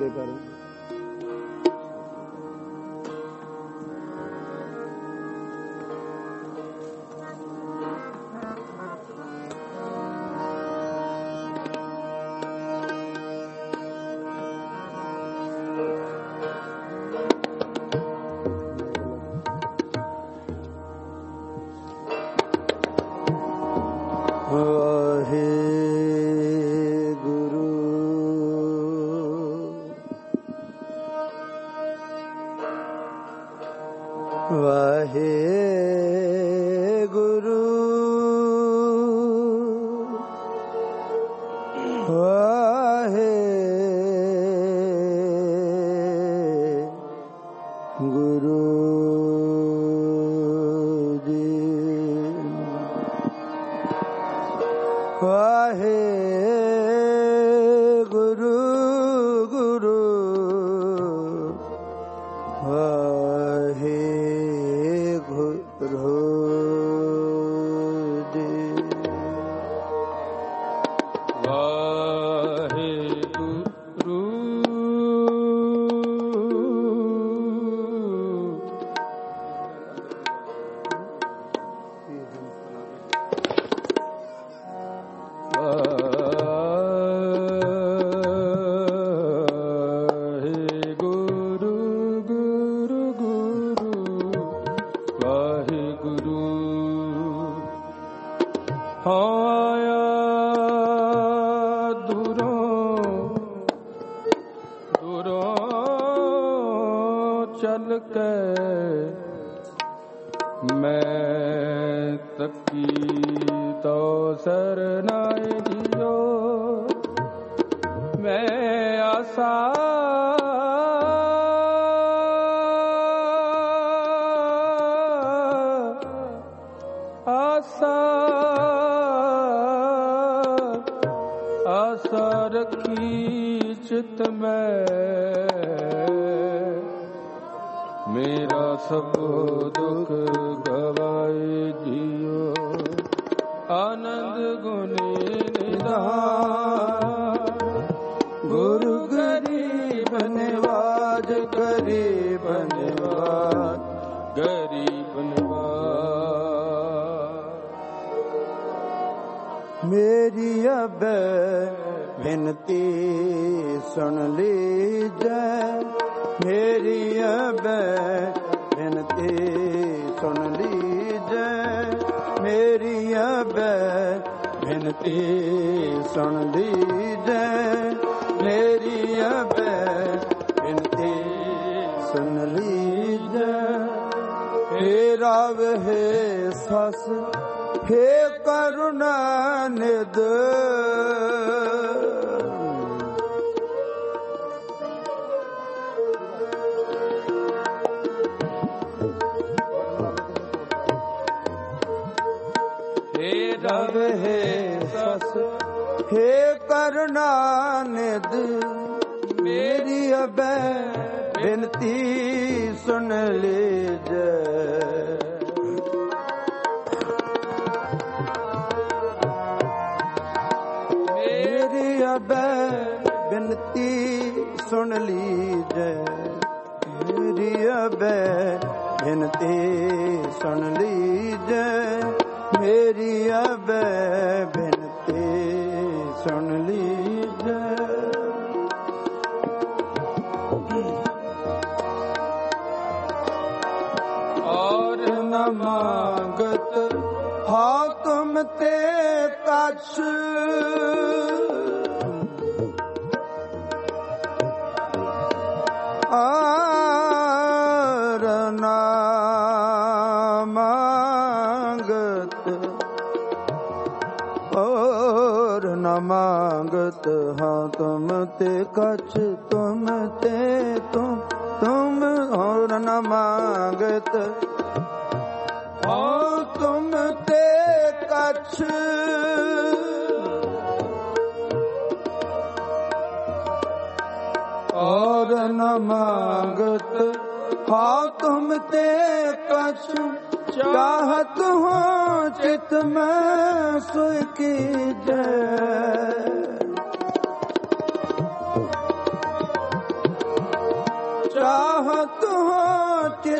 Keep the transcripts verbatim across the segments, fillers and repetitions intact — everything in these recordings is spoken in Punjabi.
ਕਰੇ।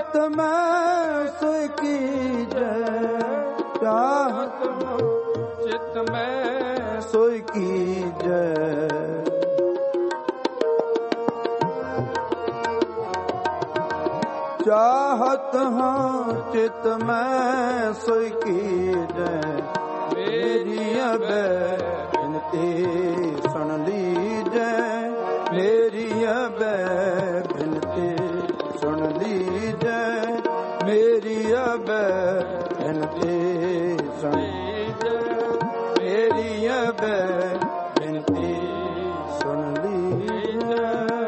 चित में सोई कीजै, चाहत चित में सोई कीजै। चाहत हाँ चित में सोई कीजै, मेरी अब बिनती सुन लीजै, मेरी अब बिनती सुन लीजै, मेरी अब बिनती सुन लीजै, मेरी अब बिनती सुन लीजै।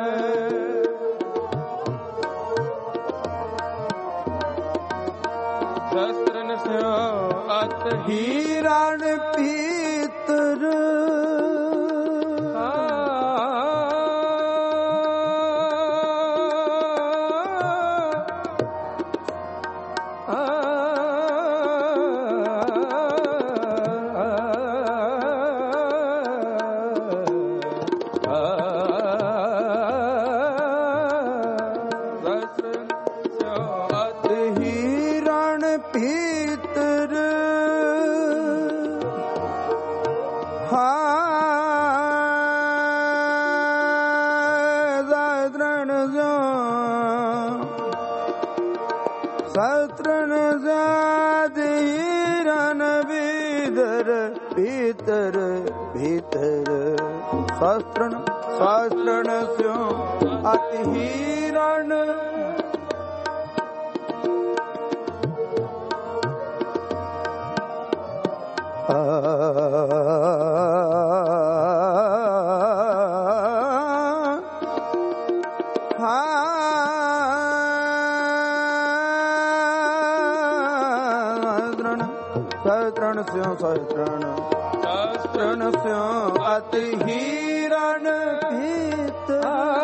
शस्त्रन से अत हिरण पीतर भीतर शस्त्रन जाधीरन भीतर भीतर भीतर शस्त्रन शस्त्रन स्यो अति हिरण सहस्रण स्यो सहस्रण सहस्रण स्यो अति हिरण भीत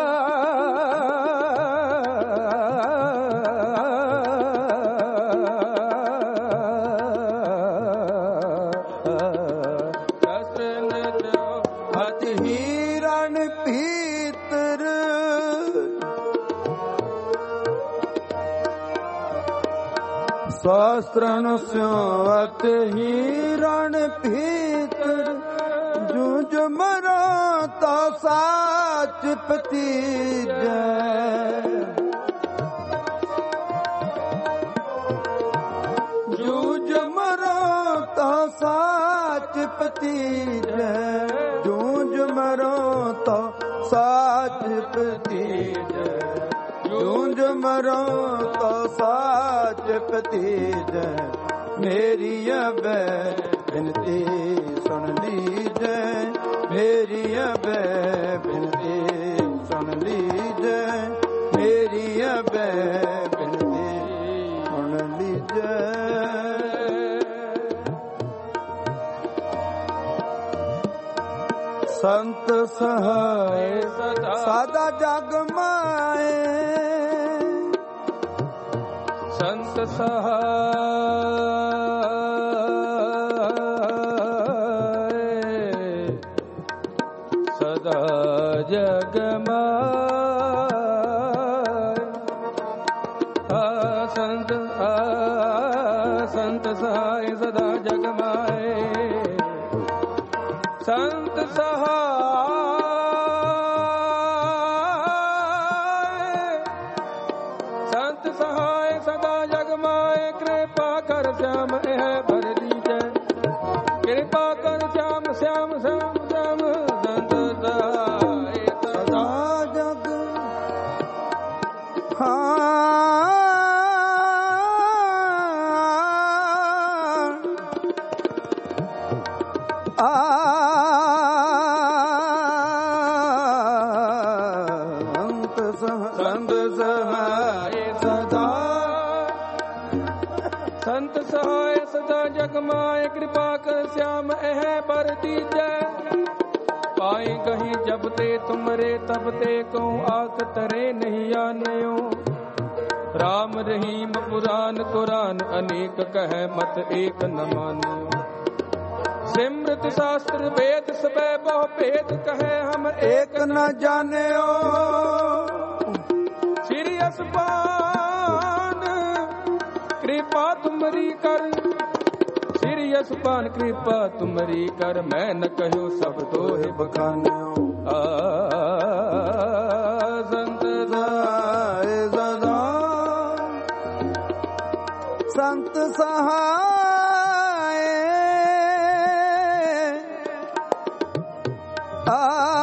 अति हिरण भीतर सहस्रण स्यो अति हिरण भीतर जूझ मरो तो साच पति जूझ मरो तो साच पति जूझ मरो तो साच पति जूझ मरो तो साच पति मेरी अब बिनती सुन लीजै, मेरी अब बिनती सुन लीजै, मेरी अब बिनती सुन लीजै। संत सहाय सदा जग माए, संत सहाय सदा जग माए, संत संत सहाय सदा जग माए, संत सहाय संत सहाय सदा जग माए, कृपा कर श्याम है भर दीजै, कृपा कर श्याम श्याम श्याम श्याम संत सहाय सदा जग हाँ संत सहाय सदा संत सहाय सदा जग माए, कृपा कर श्याम एह बर दीजै, पाए कहीं जब ते तुमरे तब ते कहूँ आक तरे नहीं आनयो, राम रहीम पुराण कुरान अनेक कह मत एक न मानियो, सिमृत शास्त्र वेद सबे बहु भेद कहे हम एक न जानियो, श्री असपान कृपा तुमरी कर श्री यशपान कृपा तुमरी कर मैं न कहो सब दोहे बखानियो संत सहाय सदा संत सहाय आ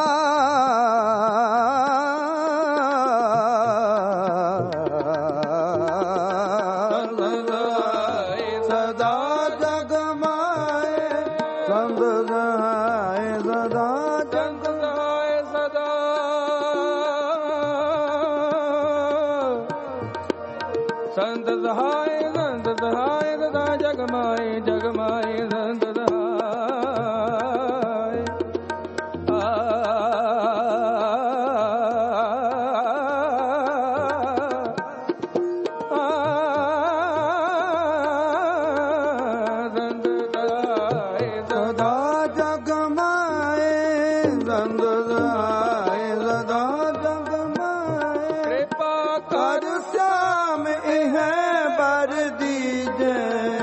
संत सहाय संत सहाय सदा जग माए जग माए संत सहाय आ संत सहाय सदा जग माए संत सहाय सदा जग माए कृपा कर श्याम इह बर दीजे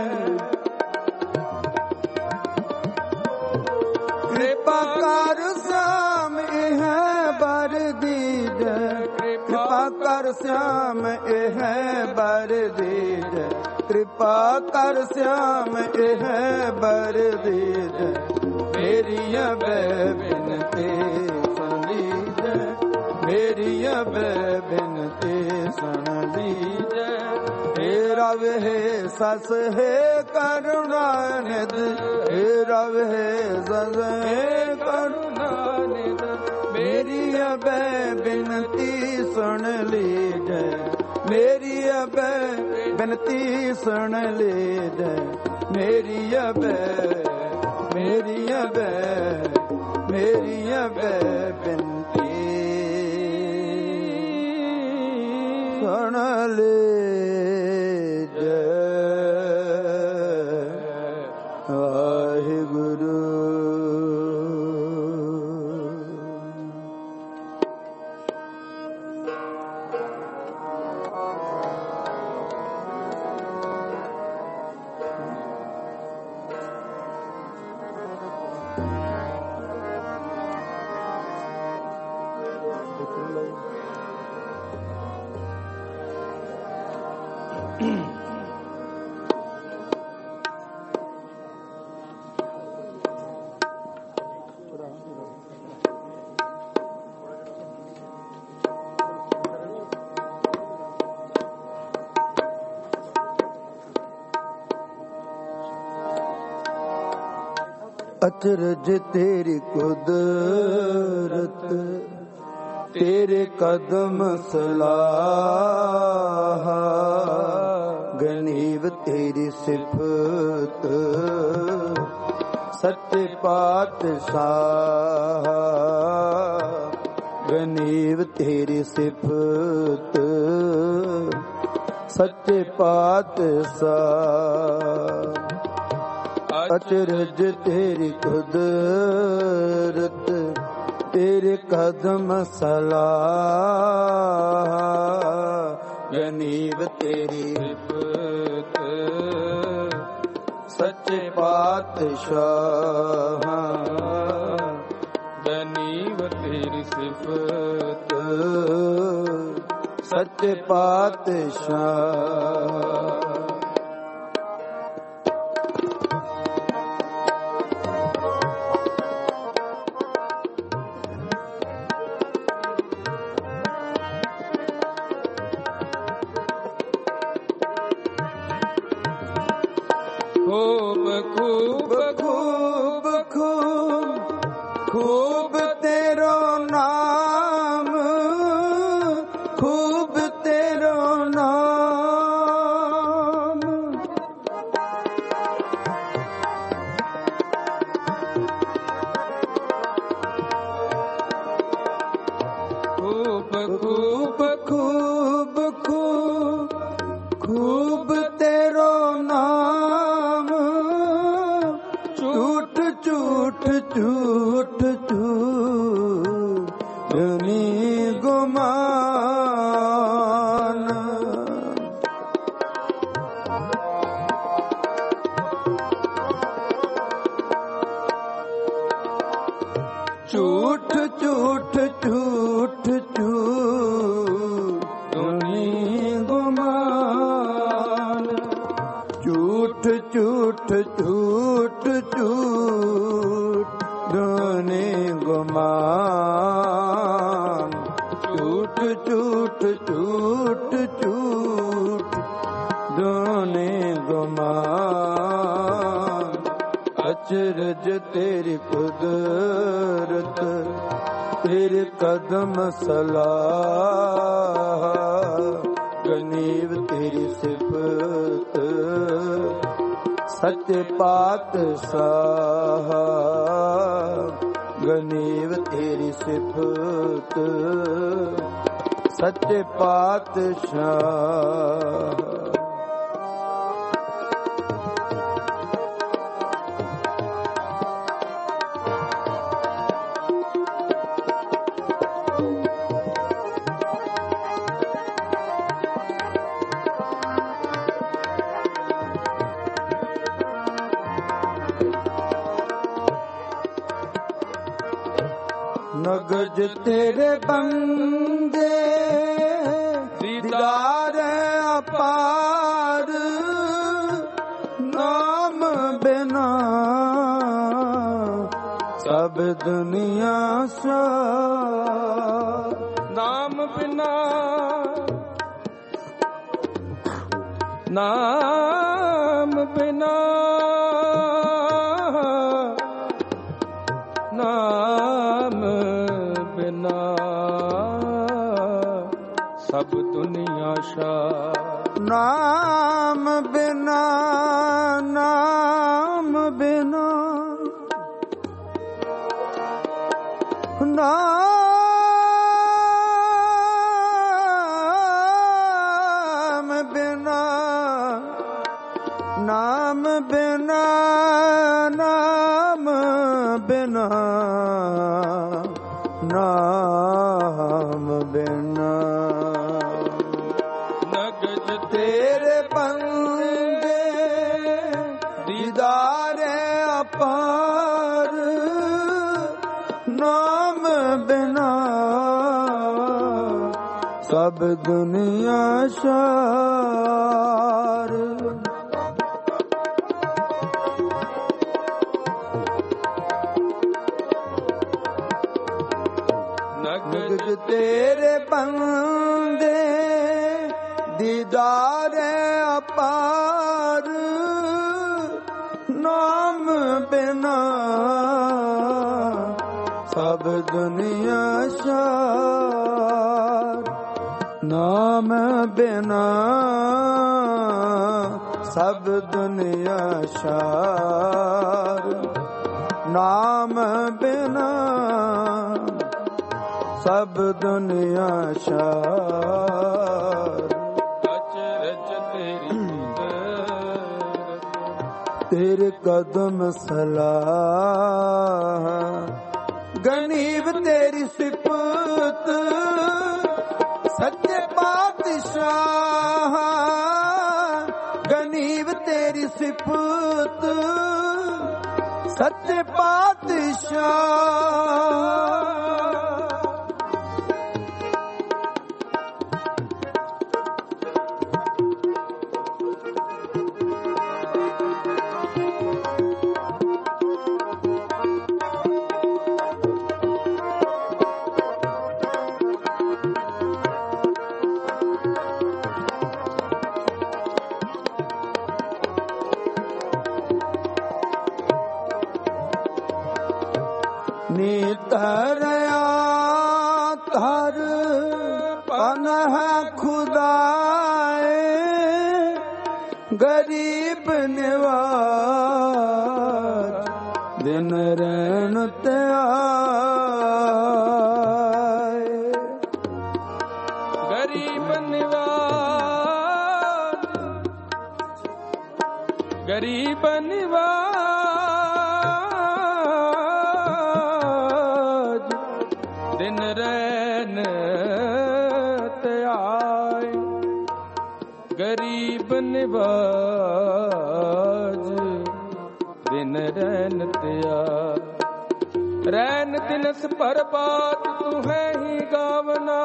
कृपा कर श्याम इह बर दीजे कृपा कर श्याम इह बर दीजे कृपा कर श्याम इह बर दीजे मेरी बिनती सुन लीजे मेरी बिनती सुन लीजे हे रव हे सस हे करुणा निधि हे रव हे सस हे करुणा निधि मेरी बिनती सुन लीजे मेरी बिनती सुन लीजे मेरी मेरी मेरी बिनती सुन लीजे वाहिगुरु अचरज तेरी कुदरत तेरे कदम सलाह गनीव तेरी सिफत सत्य पातशाह गनीव तेरी सिफत सत्य पातशाह अचरज तेरी कुदरत तेरे कदम सलाह गनीव तेरी सिफत सच्चे पातशाह गनीव तेरी सिफत सच्चे पातशाह खूब खूब खूब खूब खूब तेरो नाम खूब तेरो नाम खूब खूब खूब खूब खूब तेरो नाम झूठ झूठ झूठ झूठनी गुमान ਝੂਠ ਝੂਠ ਝੂਠ ਝੂਠ ਦੁਨੀ ਗੁਮਾਨ ਝੂਠ ਝੂਠ ਝੂਠ ਝੂਠ ਦੁਨੀ ਗੁਮਾਨ ਝੂਠ ਝੂਠ ਝੂਠ ਝੂਠ ਦੁਨੀ ਗੁਮਾਨ ਅਚਰਜ ਤੇਰੀ ਕੁਦਰਤ ਤੇਰੇ ਕਦਮ ਸਲਾਹ ਗਨੀਵ ਤੇਰੀ ਸਿਫਤ ਸੱਚੇ ਪਾਤਸ਼ਾਹ ਗਨੀਵ ਤੇਰੀ ਸਿਫਤ ਸੱਚੇ ਪਾਤਸ਼ਾਹ ਨਗਜ ਤੇਰੇ ਬੰਦੇ ਦੀਦਾਰ ਅਪਾਰ ਨਾਮ ਬਿਨਾ ਸਭ ਦੁਨੀਆ ਸਾਰ ਨਾਮ ਬਿਨਾ ਨਾਮ ਬਿਨਾ ਨਾਮ ਬਿਨਾ ਸਭ ਦੁਨੀਆ ਸ਼ਾਰ ਨਾਮ ਬਿਨਾ ਨਾਮ ਬਿਨਾ ਨਾਮ ਬਿਨਾ ਨਾਮ ਬਿਨਾ ਨਾਮ ਬਿਨਾ ਨਾਮ ਬਿਨਾ ਨਗਜ ਤੇਰੇ ਬੰਦੇ ਦੀਦਾਰ ਅਪਾਰ ਨਾਮ ਬਿਨਾ ਸਭ ਦੁਨੀਆ ਸ਼ਾਰ ਨਗਜ ਤੇਰੇ ਬੰਦੇ ਦੀਦਾਰ ਅਪਾਰ ਨਾਮ ਬਿਨਾ ਸਭ ਦੁਨੀਆ ਸ਼ਾਰ ਨਾਮ ਬਿਨਾ ਸਭ ਦੁਨੀਆ ਸ਼ਾਰ ਨਾਮ ਬਿਨਾ ਸਭ ਦੁਨੀਆ ਸ਼ਾਰ ਅਚਰਜ ਤੇਰੀ ਕੁਦਰਤ ਤੇਰੇ ਕਦਮ ਸਲਾਹ ਗਨੀਵ ਤੇਰੀ ਸਿਫਤ ਸੱਚੇ ਪਾਤਸ਼ਾਹ ਗਨੀਵ ਤੇਰੀ ਸਿਫਤ ਸੱਚੇ ਪਾਤਸ਼ਾਹ ਨੀਤਰਿਆ ਧਰ ਪਨ ਹੈ ਖੁਦਾਏ ਗਰੀਬ ਨਿਵਾਜ ਦਿਨ ਰਹਿਣ ਤੇ ਆਏ ਗਰੀਬ ਨਿਵਾਜ ਗਰੀਬ ਨਿਵਾਜ ਦਿਨ ਰਹਿਣ ਤੇ ਆਏ ਗਰੀਬ ਨਿਵਾਜ ਦਿਨ ਰਹਿਣ ਤੇ ਆਏ रैन दिनस पर बात तू है ही गावना,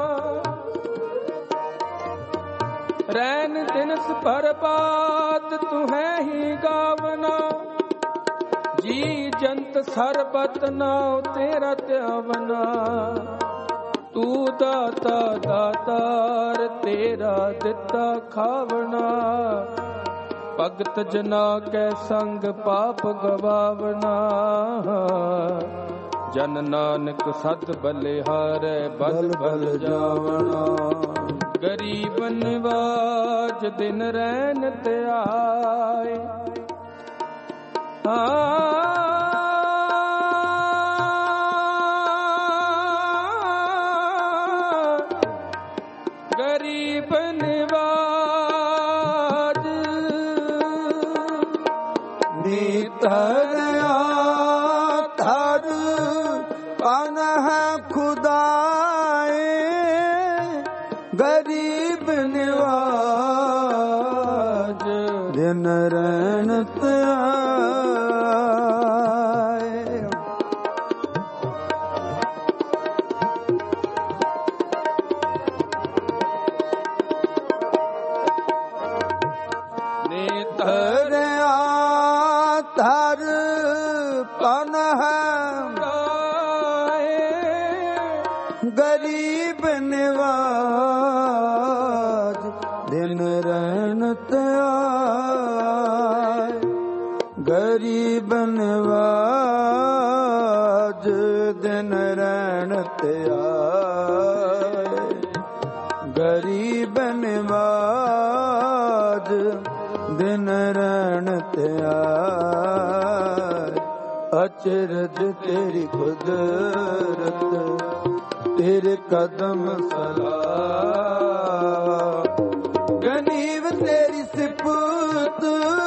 रैन दिनस पर बात तू है ही गावना, जी जंत सरबत नाव तेरा त्यावना, तू दाता दातार तेरा दिता खावना, भगत जना कै संग पाप गवावना, जन नानक सत बलिहारै बल बल जावना, गरीब निवाज दिन रैन ते आए, गरीब निवाज नितर थर पन है खुदाए, गरीब निवाज दिन रैन ते आए, नितर थर पन है गरीब निवाज दिन रैन ते आए, गरीब निवाज दिन रैन ते आए, गरीब निवाज दिन रैन ते आए, अचरज तेरी कुदरत तेरे कदम सलाह, गनीव तेरी सिफत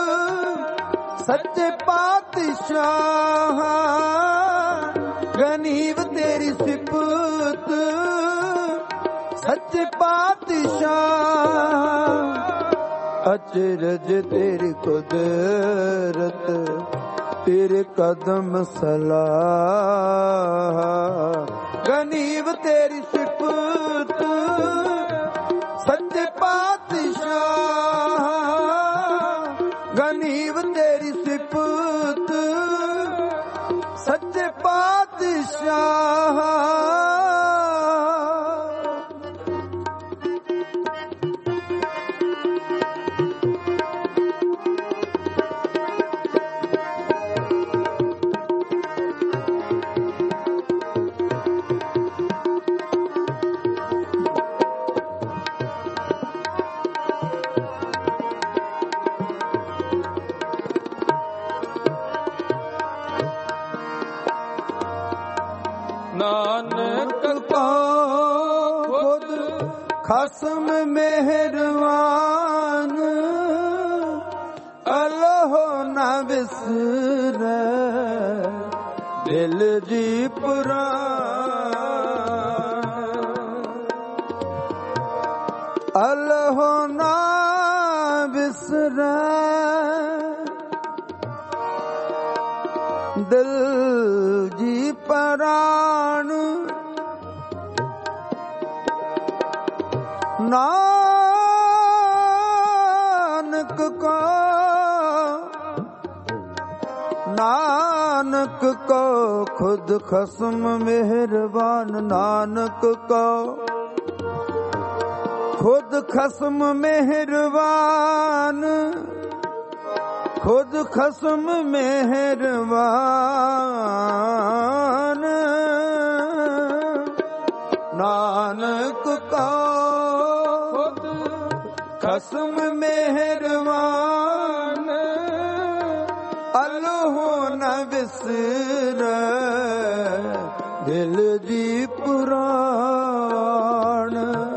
सच्चे पातशाह, गनीव तेरी सिफत सच्चे पातशाह, अचरज तेरी कुदरत तेरे कदम सलाह, गनीव तेरी सिफत सच्चे पातशाह, गनीव तेरी सिफत सच्चे पातशाह, नानक को खुद खसम मेहरबान, अल्लाह न बिसरे दिल जी पुराण, अल्लाह न बिसरे दिल जी परान, नानक को नानक को खुद खसम मेहरबान, नानक को खुद खसम मेहरबान, खुद खसम मेहरबान, नानक का खुद खसम मेहरबान, अल्लाह न बिसरे दिल जी पुराण,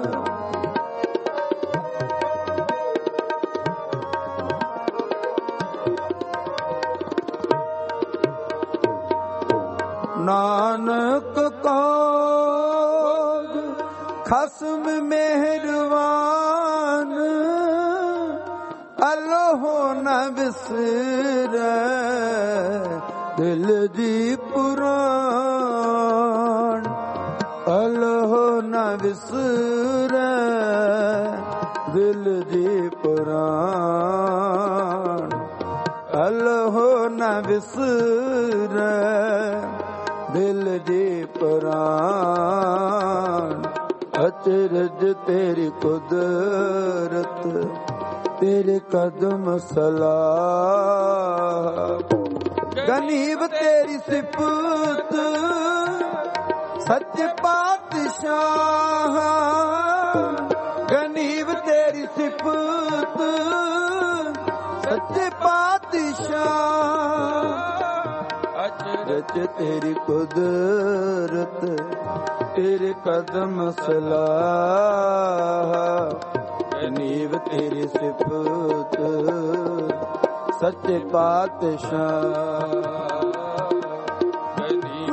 नानक को खसम मेहरबान, अल्लाह न बिसरे ਦਿਲ ਦੀ ਪੁਰਾਣ ਅਲਹੋ ਨਾ ਵਿਸਰੈ ਦਿਲ ਦੀ ਪੁਰਾਣ ਅਲਹੋ ਨਾ ਵਿਸਰੈ ਦਿਲ ਦੀ ਪੁਰਾਣ ਅਚਰਜ ਤੇਰੀ ਕੁਦਰਤ ਤੇਰੇ ਕਦਮ ਸਲਾਹ ਗਨੀਬ ਤੇਰੀ ਸਿਫਤ ਸੱਚੇ ਪਾਤਸ਼ਾਹ ਗਨੀਬ ਤੇਰੀ ਸਿਫਤ ਸੱਚੇ ਪਾਤਸ਼ਾਹ ਅਚਰਜ ਤੇਰੀ ਕੁਦਰਤ ਤੇਰੇ ਕਦਮ ਸਲਾਹ ਗਨੀਬ ਤੇਰੀ ਸਿਫਤ ਸੱਚੇ ਪਾਤਸ਼ਾਹ ਗਨੀਬ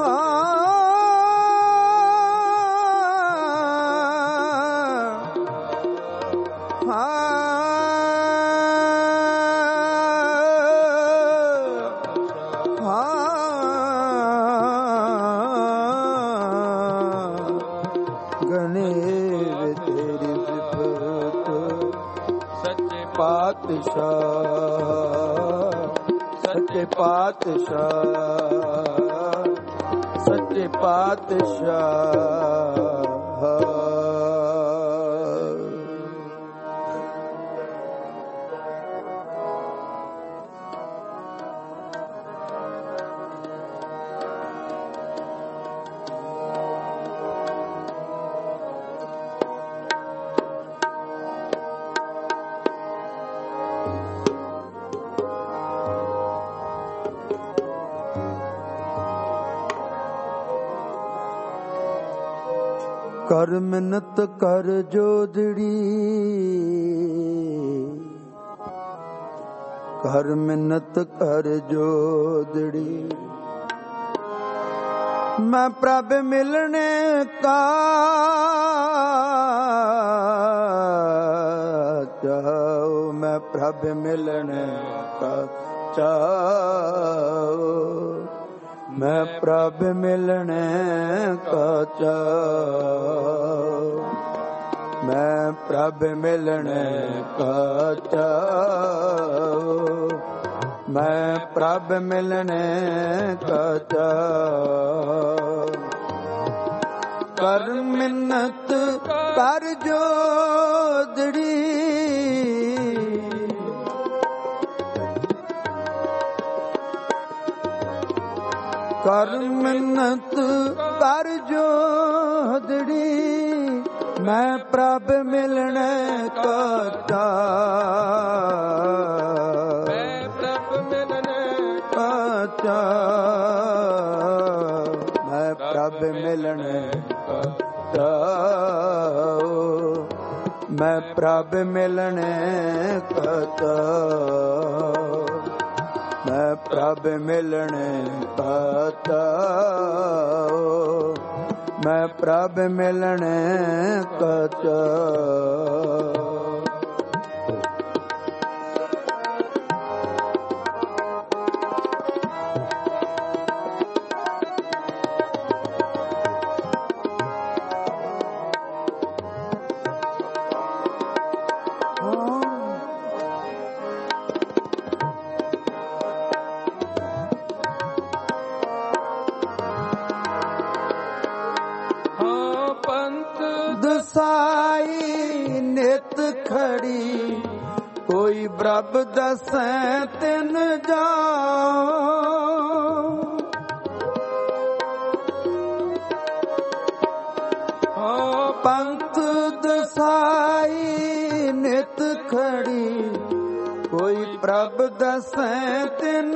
ਸੱਚੇ ਪਾਤਸ਼ਾਹ ਸੱਚੇ ਪਾਤਸ਼ਾਹ ਕਰ ਮਿੰਨਤ ਕਰ ਜੋਦੜੀ ਕਰ ਮਿੰਨਤ ਕਰ ਜੋਦੜੀ ਮੈਂ ਪ੍ਰਭ ਮਿਲਣੇ ਕਾ ਚਾਹੋ ਮੈਂ ਪ੍ਰਭ ਮਿਲਣੇ ਕਾ ਚਾਹੋ ਮੈਂ ਪ੍ਰਭ ਮਿਲਣੇ ਕਾ ਚਾਹੁ ਮੈਂ ਪ੍ਰਭ ਮਿਲਣੇ ਕਾ ਚਾਹੁ ਮੈਂ ਪ੍ਰਭ ਮਿਲਣੇ ਕਾ ਚਾਹੁ ਕਰ ਮਿੰਨਤ ਕਰ ਜੋਦੜੀ ਕਰ ਮਿੰਨਤ ਕਰ ਜੋਦੜੀ ਮੈਂ ਪ੍ਰਭ ਮਿਲਣੇ ਕਾ ਚਾਹੁ ਮੈਂ ਪ੍ਰਭ ਮਿਲਣੇ ਕਾ ਚਾਹੁ ਮੈਂ ਪ੍ਰਭ ਮਿਲਣੇ ਕਾ ਚਾਹੁ ਮੈਂ ਪ੍ਰਭ ਮਿਲਣੇ ਕਾ ਚਾਹੁ ਮੈਂ ਪ੍ਰਭ ਮਿਲਣੇ ਕਾ ਚਾਹੁ ਮੈਂ ਪ੍ਰਭ ਮਿਲਣੇ ਕਾ ਚਾਹੁ ਦਸਾਈ ਨਿਤ ਖੜੀ ਕੋਈ ਬ੍ਰਬ ਦਸੈ ਤਿਨ ਜਾਉ ਪੰਥ ਦਸਾਈ ਨਿਤ ਖੜੀ ਕੋਈ ਪ੍ਰਭ ਦਸੈ ਤਿਨ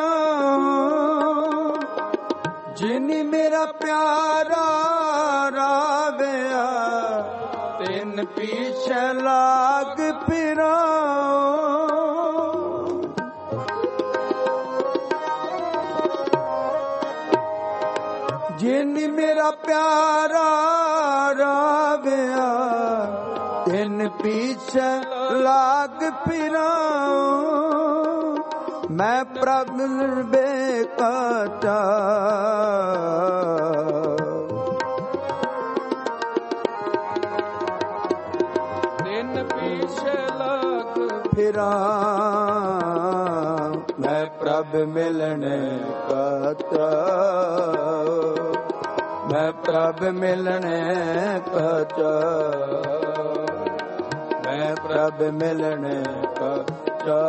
ਜਾਉ ਜਿਨੀ ਮੇਰਾ ਪਿਆਰਾ ਰਾਵਿਆ ਤਿਨ ਪੀਛੇ ਲਾਗ ਫਿਰਾਉ ਜਿਨੀ ਮੇਰਾ ਪਿਆਰਾ ਰਾਵਿਆ ਤਿਨ ਪੀਛੇ ਲਾਗ ਫਿਰਾਉ ਮੈਂ ਪ੍ਰਭ ਬੇਕਾਟਾ ਦਿਨ ਪਿਛੇ ਲੱਗ ਫਿਰਾਂ ਮੈਂ ਪ੍ਰਭ ਮਿਲਣ ਕਾਟਾ ਮੈਂ ਪ੍ਰਭ ਮਿਲਣ ਕਾਟਾ ਮੈਂ ਪ੍ਰਭ ਮਿਲਣ ਕਾਟਾ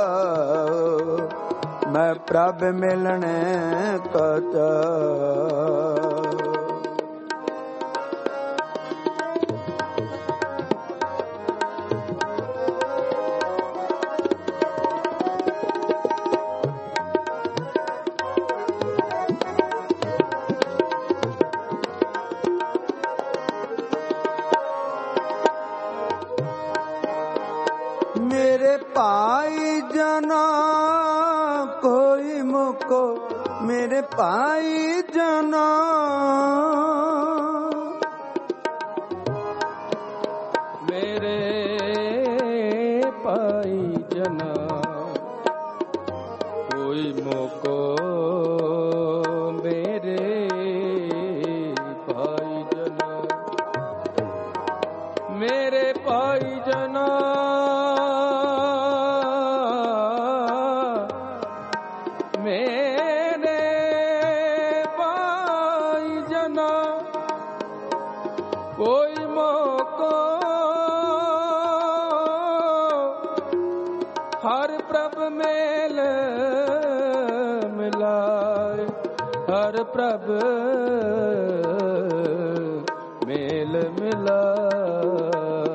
ਮੈਂ ਪ੍ਰਭ ਮਿਲਣ ਕਾਟਾ ਮੇਰੇ ਭਾਈ ਜਨਾ ਕੋਈ ਮੁਕੋ ਮੇਰੇ ਭਾਈ ਜਨਾ ਮੇਰੇ ਭਾਈ ਜਨਾ ਕੋਈ ਮੁਕੋ ਮੇਰੇ ਭਾਈ ਜਨਾ ਮੇਰੇ ਭਾਈ ਜਨਾ ਕੋਈ ਮੌਕਾ ਹਰ ਪ੍ਰਭ ਮੇਲ ਮਿਲਾਏ ਹਰ ਪ੍ਰਭ ਮੇਲ ਮਿਲਾਏ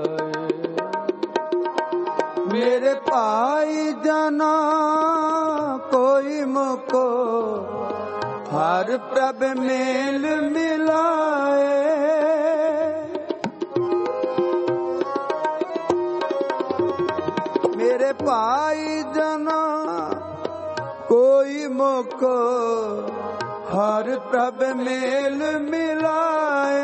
ਮੇਰੇ ਭਾਈ ਜਨਾ ਕੋਈ ਮੁਕੋ ਹਰ ਪ੍ਰਭ ਮੇਲ ਮਿਲਾਏ ਮੇਰੇ ਭਾਈ ਜਨਾ ਕੋਈ ਮੁਕੋ ਹਰ ਪ੍ਰਭ ਮੇਲ ਮਿਲਾਏ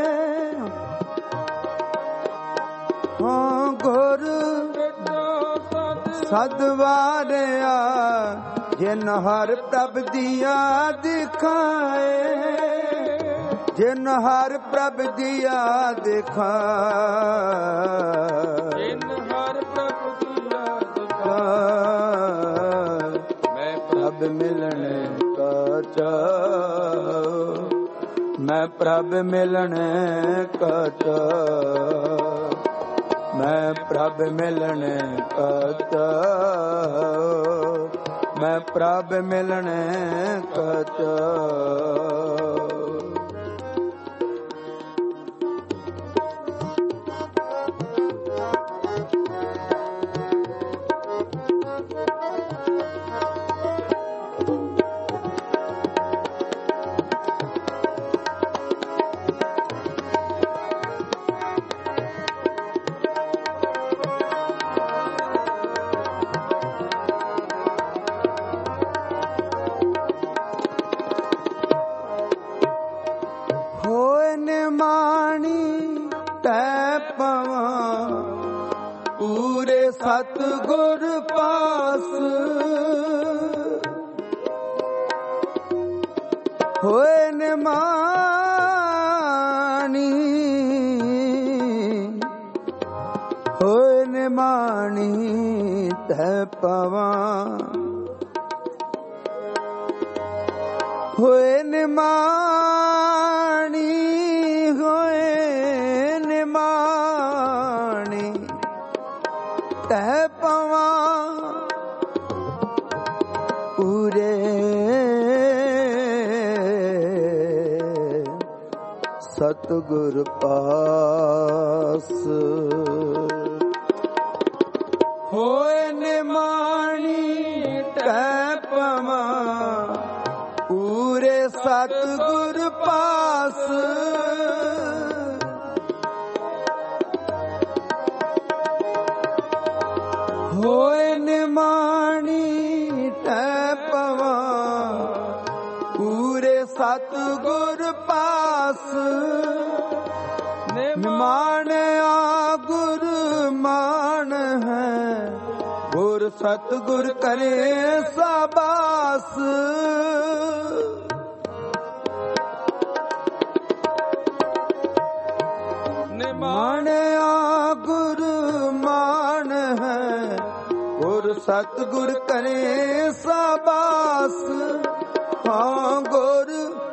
ਹਾਂ ਗੁਰ ਸਦਵਾਰਿਆ ਜਿਨ ਹਰ ਪ੍ਰਭ ਦੀਆ ਦਿਖਾਏ ਜਿਨ ਹਰ ਪ੍ਰਭ ਦੀਆ ਦਿਖਾਏ ਜਿਨ ਹਰ ਪ੍ਰਭ ਦੀਆ ਦਿਖਾਏ ਮੈਂ ਪ੍ਰਭ ਮਿਲਣ ਕਾ ਚਾਅ ਮੈਂ ਪ੍ਰਭ ਮਿਲਣ ਕਾ ਚਾਅ ਮੈਂ ਪ੍ਰਭ ਮਿਲਣ ਕਾ ਚਾਅ ਮੈਂ ਪ੍ਰਭ ਮਿਲਣ ਕਾ ਚਾਅ ਪੂਰੇ ਸਤਿਗੁਰ ਪਾਸ ਹੋਏ ਨਿਮਾਣੀ ਹੋਏ ਨਿਮਾਣੀ ਤੈ ਪਵਾਂ ਹੋਏ ਨਿਮਾਣੀ ਹੋਏ ਨਿਮਾਣੀ ਤੈ ਪਵਾਂ ਪੂਰੇ ਸਤਿਗੁਰ ਪਾਸ ਹੋਏ ਨਿਮਾਣੀ ਤੈ ਪਵਾਂ ਪੂਰੇ ਸਤਿਗੁਰ ਪਾਸ ਹੋਏ ਨਿਮਾਣੀ ਤੈ ਪਵਾਂ ਪੂਰੇ ਸਤਿਗੁਰ ਪਾਸ ਨਿਮਾਣਿਆ ਗੁਰ ਮਾਨ ਹੈ ਗੁਰ ਸਤਿਗੁਰ ਕਰੇ ਸਾਬਾਸ। ਮਾਣਿਆ ਗੁਰ ਮਾਣ ਹੈ, ਗੁਰ ਸਤਿਗੁਰ ਕਰੇ ਸਾਬਾਸ। ਹਾਂ ਗੁਰ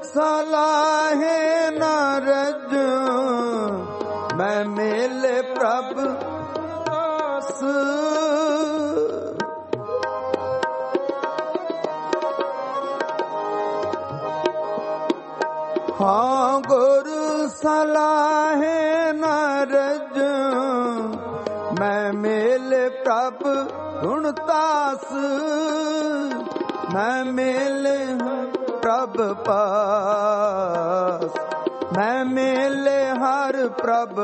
ਸਲਾਹੇ ਨਾ ਰਜ, ਮੈਂ ਮੇਲੇ ਪ੍ਰਭ ਦਾਸ। ਹਾਂ ਗੁਰ ਸਲਾਹੇ ਨਾ ਰਜ, ਮੈਂ ਮੇਲੇ ਪ੍ਰਭ ਗੁਣ ਤਾਸ। ਮੈਂ ਮੇਲੇ ਪ੍ਰਭ ਪਾਸ, ਮੈਂ ਮੇਲੇ ਹਰ ਪ੍ਰਭ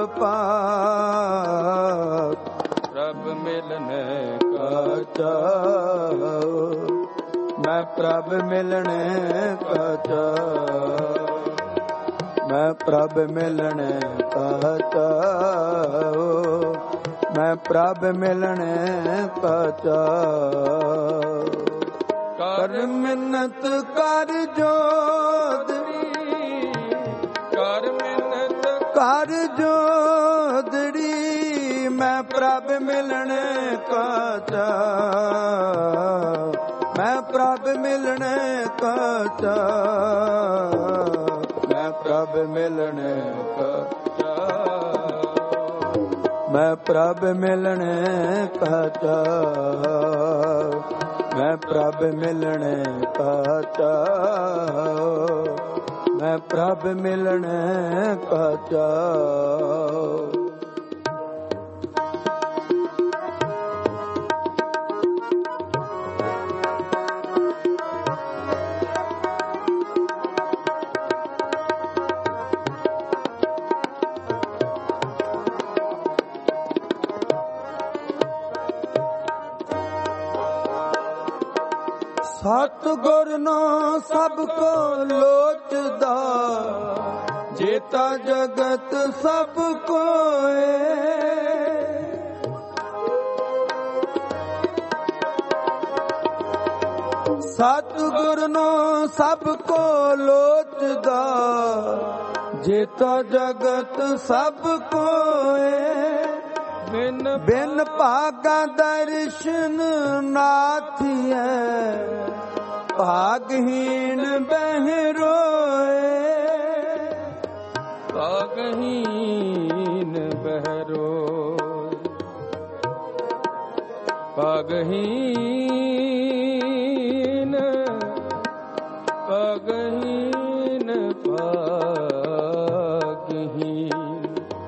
ਪਾਸ। ਪ੍ਰਭ ਮਿਲਨੇ ਕਾ ਚਾਉ, ਮੈਂ ਪ੍ਰਭ ਮਿਲਣੇ ਕਾ ਚਾਉ। ਮੈਂ ਪ੍ਰਭ ਮਿਲਣੇ ਕਾ ਚਾਉ, ਮੈਂ ਪ੍ਰਭ ਮਿਲਣੇ ਕਾ ਚਾਉ। ਕਰ ਮਿੰਨਤ ਕਰ ਜੋਦੜੀ, ਕਰ ਮਿੰਨਤ ਕਰ ਜੋਦੜੀ, ਮੈਂ ਪ੍ਰਭ ਮਿਲਣੇ ਕਾ ਚਾਉ। ਮੈਂ ਪ੍ਰਭ ਮਿਲਣੇ ਕਾ ਚਾਉ, ਮੈਂ ਪ੍ਰਭ ਮਿਲਣੇ ਕਾ ਚਾਉ। ਮੈਂ ਪ੍ਰਭ ਮਿਲਣੇ ਕਾ ਚਾਉ, ਮੈਂ ਪ੍ਰਭ ਮਿਲਣੇ ਕਾ ਚਾਉ। ਮੈਂ ਪ੍ਰਭ ਮਿਲਣੇ ਕਾ ਚਾਉ। ਸਤਿਗੁਰ ਨੂੰ ਸਭ ਕੋ ਲੋਚਦਾ, ਜੇਤਾ ਜਗਤ ਸਭ ਕੋਏ। ਸਤਿਗੁਰ ਨੂੰ ਸਭ ਕੋ ਲੋਚਦਾ, ਜੇਤਾ ਜਗਤ ਸਭ ਕੋਏ। ਬਿਨ ਬਿਨ ਭਾਗਾ ਦਰਸ਼ਨ ਨਾਥੀਐ, ਭਾਗਹੀਣ ਬਹਿਰੋਏ। ਭਾਗਹੀਣ ਬਹਿਰੋਏ, ਭਾਗਹੀਣ ਭਾਗਹੀਣ ਭਾਗਹੀਣ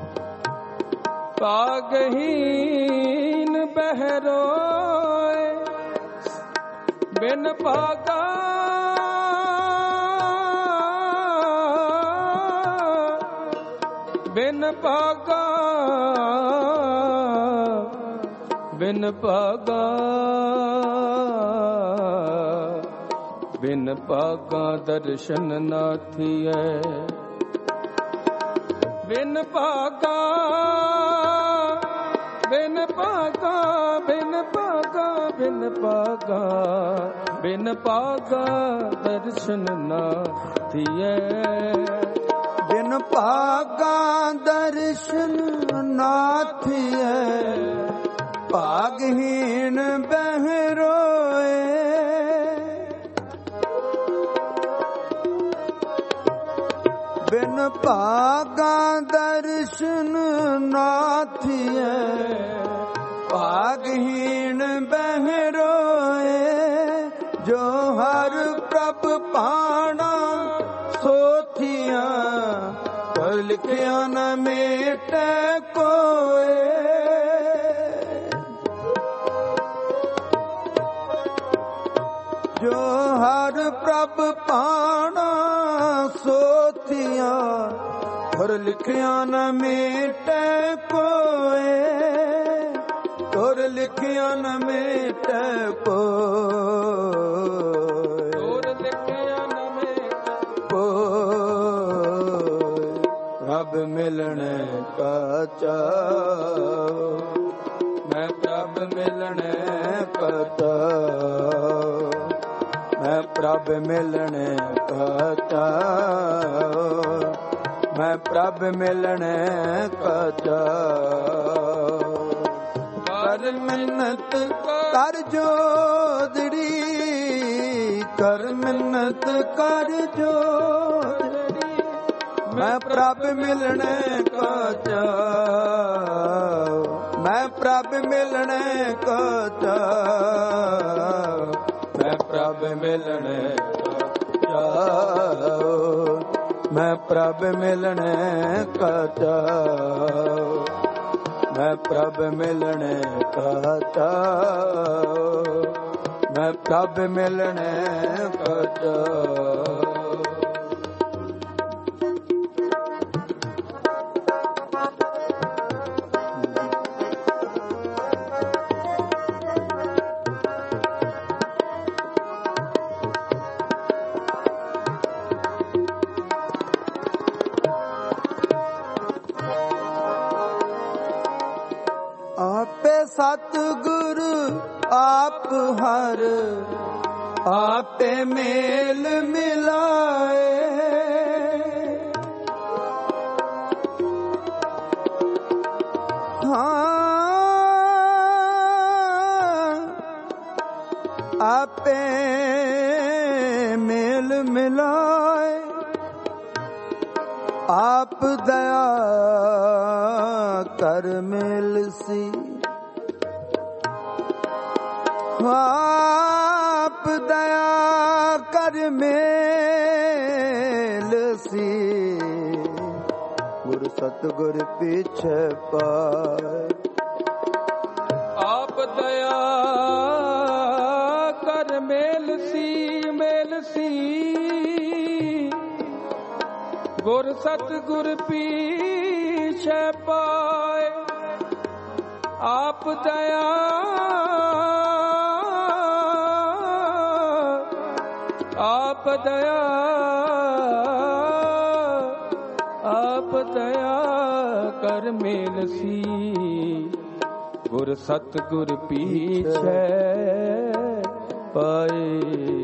ਭਾਗਹੀਣ ਬਹਿਰੋਏ। ਬਿਨ ਭਾਗਾ ਬਿਨ ਭਾਗਾ ਬਿਨ ਭਾਗਾ ਬਿਨ ਭਾਗਾ ਦਰਸ਼ਨ ਨਾ ਥੀਐ। ਬਿਨ ਭਾਗਾ ਬਿਨ ਭਾਗਾ ਬਿਨ ਭਾਗਾ ਬਿਨ ਭਾਗਾ ਬਿਨ ਭਾਗਾ ਦਰਸ਼ਨ ਨਾ ਥੀਐ। ਬਿਨ ਭਾਗਾ ਦਰਸ਼ਨ ਨਾ ਥੀਐ, ਭਾਗਹੀਣ ਬਹਿਰੋਏ। ਬਿਨ ਭਾਗਾ ਦਰਸ਼ਨ ਨਾ ਥੀਐ, ਭਾਗਹੀਣ ਬਹਿਰੋਏ। ਜੋ ਹਰ ਪ੍ਰਭ ਪਾਣਾ ਸੋਥੀਆਂ, ਪਰ ਲਿਖਿਆ ਨ ਮੇਟੈ ਕੋਏ। ਜੋ ਹਰ ਪ੍ਰਭ ਪਾਣਾ ਸੋਥੀਆਂ, ਪਰ ਲਿਖਿਆ ਨ ਮੇਟੈ ਕੋਏ। ਤੁਰ ਲਿਖਿਆ ਨ ਮੇਟੈ ਕੋਏ। ਤੁਰ ਲਿਖਿਆ ਨ ਮੇਟੈ ਕੋਏ। ਪ੍ਰਭ ਮਿਲਣੇ ਕਾ ਚਾਉ, ਮੈਂ ਪ੍ਰਭ ਮਿਲਣੇ ਕਤਾ ਮੈਂ ਪ੍ਰਭ ਮਿਲਣੇ ਕਤਾ ਮੈਂ ਪ੍ਰਭ ਮਿਲਣੇ ਕਤਾ ਕਰ ਮਿੰਨਤ ਕਰ ਜੋਦੜੀ ਕਰ ਮਿੰਨਤ ਕਰ ਜੋਦੜੀ ਮੈਂ ਪ੍ਰਭ ਮਿਲਣੇ ਕਤਾ ਮੈਂ ਪ੍ਰਭ ਮਿਲਣੇ ਕਤਾ ਮੈਂ ਪ੍ਰਭ ਮਿਲਣੇ ਕਤਾ ਮੈਂ ਪ੍ਰਭ ਮਿਲਣੇ ਕਤਾ ਮੈਂ ਪ੍ਰਭ ਮਿਲਣੇ ਕਤਾ ਮੈਂ ਪ੍ਰਭ ਮਿਲਣੇ ਕਤਾ ਸਤਿਗੁਰ ਆਪ ਹਰ ਆਪੇ ਮੇਲ ਮਿਲਾਏ ਹਾਂ ਆਪੇ ਮੇਲ ਮਿਲਾਏ ਆਪ ਦਇਆ ਕਰ ਮਿਲ ਸੀ ਆਪ ਦਇਆ ਕਰ ਮੇਲ ਸੀ ਗੁਰ ਸਤਿਗੁਰ ਪਿਛੇ ਪਾਏ ਆਪ ਦਇਆ ਕਰ ਮੇਲ ਸੀ ਮੇਲ ਸੀ ਗੁਰ ਸਤਿਗੁਰ ਪਿਛੇ ਪਾਏ ਆਪ ਦਇਆ ਆਪ ਦਇਆ ਆਪ ਦਇਆ ਕਰ ਮੇਲ ਸੀ ਗੁਰ ਸਤਿਗੁਰ ਪੀਛੇ ਪਾਏ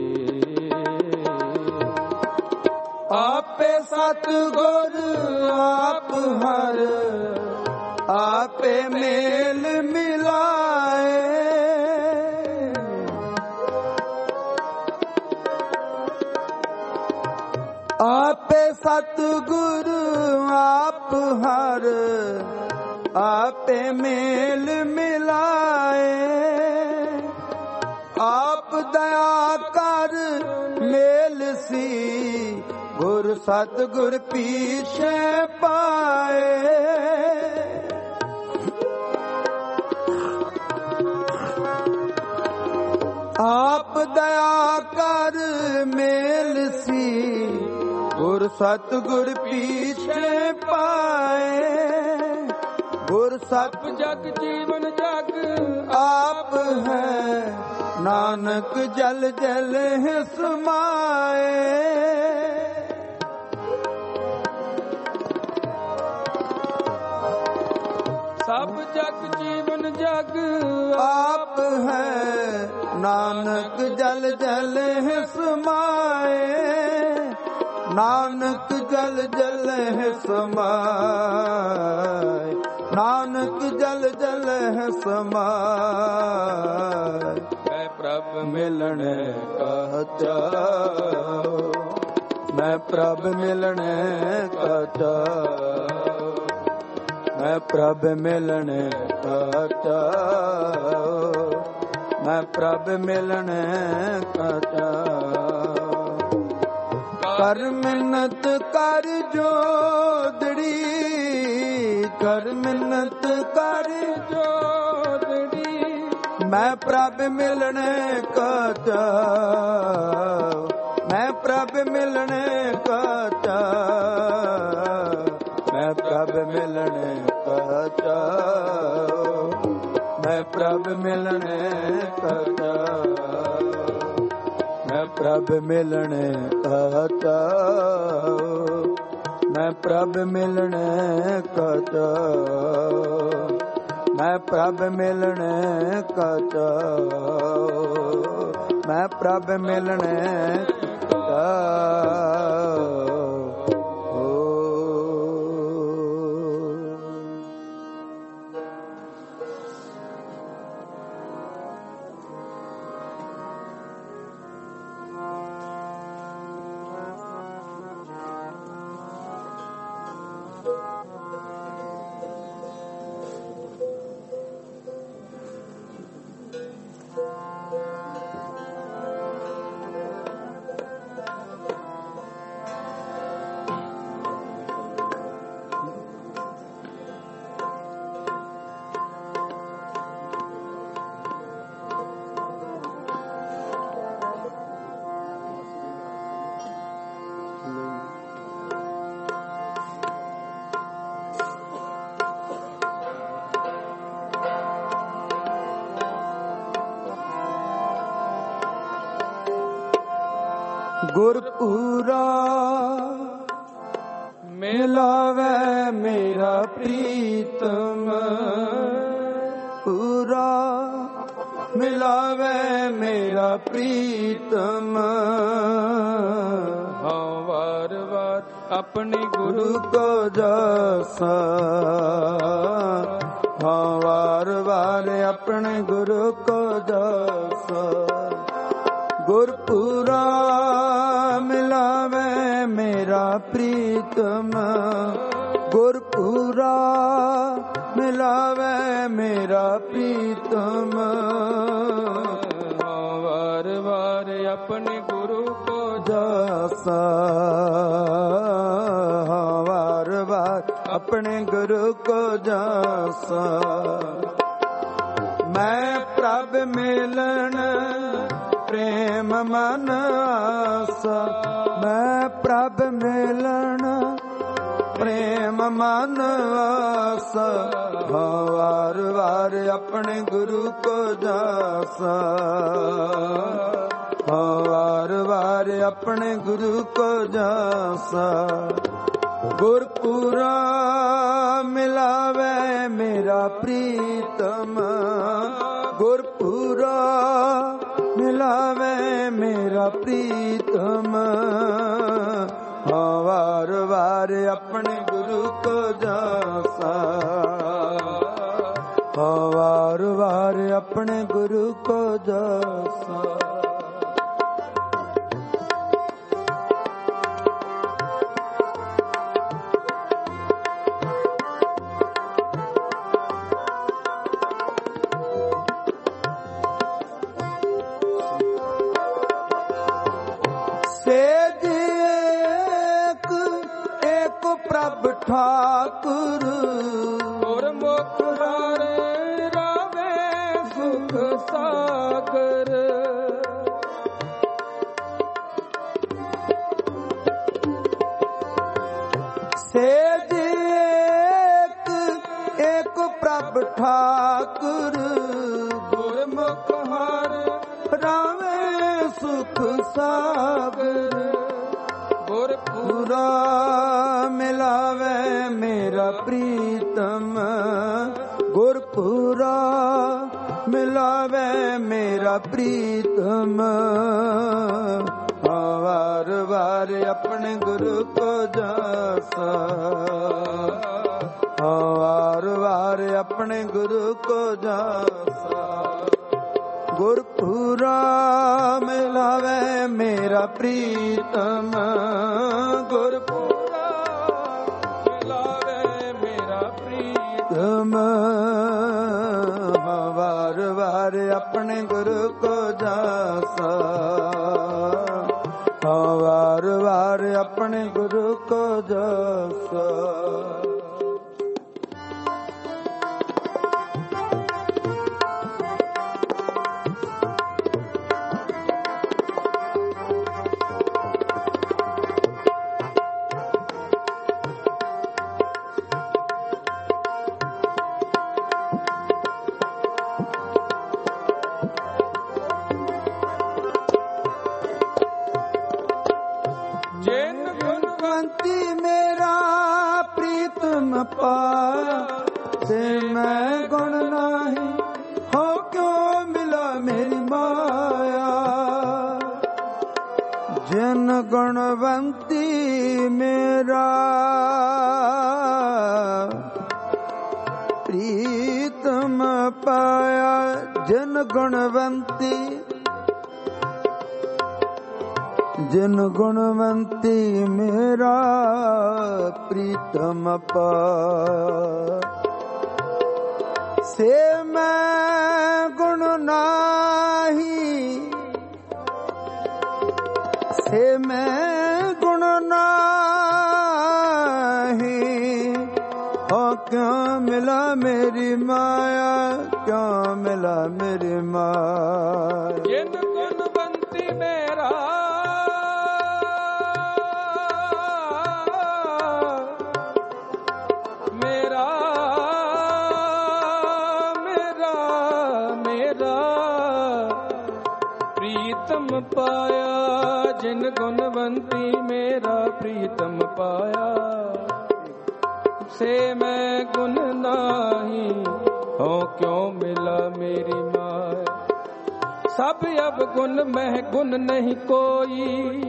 ਆਪੇ ਸਤਿਗੁਰ ਆਪ ਹਰ ਆਪੇ ਮੇਲ ਮਿਲਾਏ ਆਪੇ ਸਤਿਗੁਰ ਆਪ ਹਰ ਆਪੇ ਮੇਲ ਮਿਲਾਏ ਆਪ ਦਇਆ ਕਰ ਮੇਲ ਸੀ ਗੁਰ ਸਤਿਗੁਰ ਪਿਛੇ ਪਾਏ ਆਪ ਦਇਆ ਕਰ ਮੇਲ ਸੀ ਗੁਰ ਸਤਿਗੁਰ ਪਿਛੇ ਪਾਏ ਗੁਰ ਸਤ ਜਗ ਜੀਵਨ ਜਗ ਆਪ ਹੈ ਨਾਨਕ ਜਲ ਜਲ ਹੈ ਸਮਾਏ ਸਭ ਜਗ ਜੀਵਨ ਜਗ ਆਪ ਹੈ ਨਾਨਕ ਜਲ ਜਲ ਹੈ ਸਮਾਏ ਨਾਨਕ ਜਲ ਜਲ ਹੈ ਸਮਾਏ ਨਾਨਕ ਜਲ ਜਲ ਹੈ ਸਮਾਏ ਮੈਂ ਪ੍ਰਭ ਮਿਲਣ ਕਹਤਾ ਮੈਂ ਪ੍ਰਭ ਮਿਲਣ ਕਹਤਾ ਮੈਂ ਪ੍ਰਭ ਮਿਲਣ ਕਹਤਾ ਮੈਂ ਪ੍ਰਭ ਮਿਲਣ ਕਹਤਾ ਕਰ ਮਿੰਨਤ ਕਰ ਜੋਦੜੀ ਕਰ ਮਿੰਨਤ ਕਰ ਜੋਦੜੀ ਮੈਂ ਪ੍ਰਭ ਮਿਲਣ ਕਹਤਾ ਮੈਂ ਪ੍ਰਭ ਮਿਲਣ ਕਹਤਾ ਮੈਂ ਪ੍ਰਭ ਮਿਲਣ ਕਹਤਾ ਮੈਂ ਪ੍ਰਭ ਮਿਲਣ ਕਹਤਾ ਮੈਂ ਪ੍ਰਭ ਮਿਲਣ ਕਹਤਾ ਮੈਂ ਪ੍ਰਭ ਮਿਲਣ ਕਹਤਾ ਮੈਂ ਪ੍ਰਭ ਮਿਲਣ ਕਾ ਚਾਉ, ਮੈਂ ਪ੍ਰਭ ਮਿਲਣ ਕਾ ਗੁਰਪੂਰਾ ਮਿਲਾਵੇ ਮੇਰਾ ਪ੍ਰੀਤਮ, ਪੂਰਾ ਮਿਲਾਵੇ ਮੇਰਾ ਪ੍ਰੀਤਮ। ਹਾਂ ਵਾਰ ਵਾਰ ਆਪਣੇ ਗੁਰੂ ਕੋ ਜਸਾ, ਹਾਂ ਵਾਰ ਵਾਰ ਆਪਣੇ ਗੁਰੂ ਕੋ ਜਸਾ। ਗੁਰਪੂਰਾ ਮਿਲਾਵੇ ਮੇਰਾ ਪ੍ਰੀਤਮ, ਗੁਰਪੂਰਾ ਮਿਲਾਵੇ ਮੇਰਾ ਪ੍ਰੀਤਮ। ਵਾਰ ਵਾਰ ਆਪਣੇ ਗੁਰੂ ਕੋ ਜਸਾ, ਵਾਰ ਵਾਰ ਆਪਣੇ ਗੁਰੂ ਕੋ ਜਸਾ। ਮੈਂ ਪ੍ਰਭ ਮਿਲਣ ਪ੍ਰੇਮ ਮਨ ਆਸਾ, ਮੈਂ ਪ੍ਰਭ ਮਿਲਣ ਪ੍ਰੇਮ ਮਨ ਆਸਾ। ਵਾਰ ਵਾਰ ਆਪਣੇ ਗੁਰੂ ਕੋ ਜਾਸਾ, ਵਾਰ ਵਾਰ ਆਪਣੇ ਗੁਰੂ ਕੋ ਜਾਸਾ। ਗੁਰਪੂਰਾ ਮਿਲਾਵੇ ਮੇਰਾ ਪ੍ਰੀਤਮ, ਗੁਰਪੂਰਾ ਮਿਲਾਵੇ ਮੇਰਾ ਪ੍ਰੀਤਮ। ਵਾਰ ਵਾਰ ਆਪਣੇ ਗੁਰੂ ਕੋ ਜਾਸਾ, ਵਾਰ ਵਾਰ ਆਪਣੇ ਗੁਰੂ ਕੋ ਜਾਸਾ। ਪ੍ਰਭ ਠਾਕੁਰ ਗੁਰਮੁਖ ਹਾਰੇ ਰਾਵੇ ਸੁਖ ਸਾਗਰ। ਸੇਜ ਏਕ ਏਕ ਪ੍ਰਭ ਠਾਕੁਰ ਗੁਰਮੁਖ ਹਾਰੇ ਰਾਵੇ ਸੁਖ ਸਾਗਰ। ਗੁਰਪੂਰਾ ਮਿਲਾਵੇ ਮੇਰਾ ਪ੍ਰੀਤਮ, ਗੁਰਪੂਰਾ ਮਿਲਾਵੇ ਮੇਰਾ ਪ੍ਰੀਤਮ। ਵਾਰ ਵਾਰ ਆਪਣੇ ਗੁਰੂ ਕੋ ਜਾਸਾ, ਵਾਰ ਵਾਰ ਆਪਣੇ ਗੁਰੂ ਕੋ ਜਾਸਾ। ਗੁਰਪੂਰਾ ਮਿਲਾਵੇ ਮੇਰਾ ਪ੍ਰੀਤਮ, ਗੁਰਪੂਰਾ ਮਿਲਾਵੇ ਮੇਰਾ ਪ੍ਰੀਤਮ। ਵਾਰ ਵਾਰ ਆਪਣੇ ਗੁਰੂ ਕੋ ਜਾਸਾ, ਵਾਰ ਵਾਰ ਆਪਣੇ ਗੁਰੂ ਕੋ ਜਾਸਾ। से मैं गुण नाही हो क्यों मिला मेरी माया। जिन गुणवंती मेरा प्रीतम पाया। जिन गुणवंती जिन गुणवंती मेरा प्रीतम पाया। से मैं गुण नाही से मैं गुण नाही हो क्यों मिला मेरी माया। क्यों मिला मेरी माया। जिन गुणवंती मेरा पाया। जिन गुणवंती मेरा प्रीतम पाया। से मैं गुण नाही हो क्यों मिला मेरी माया। सब अब गुण में गुण नहीं कोई।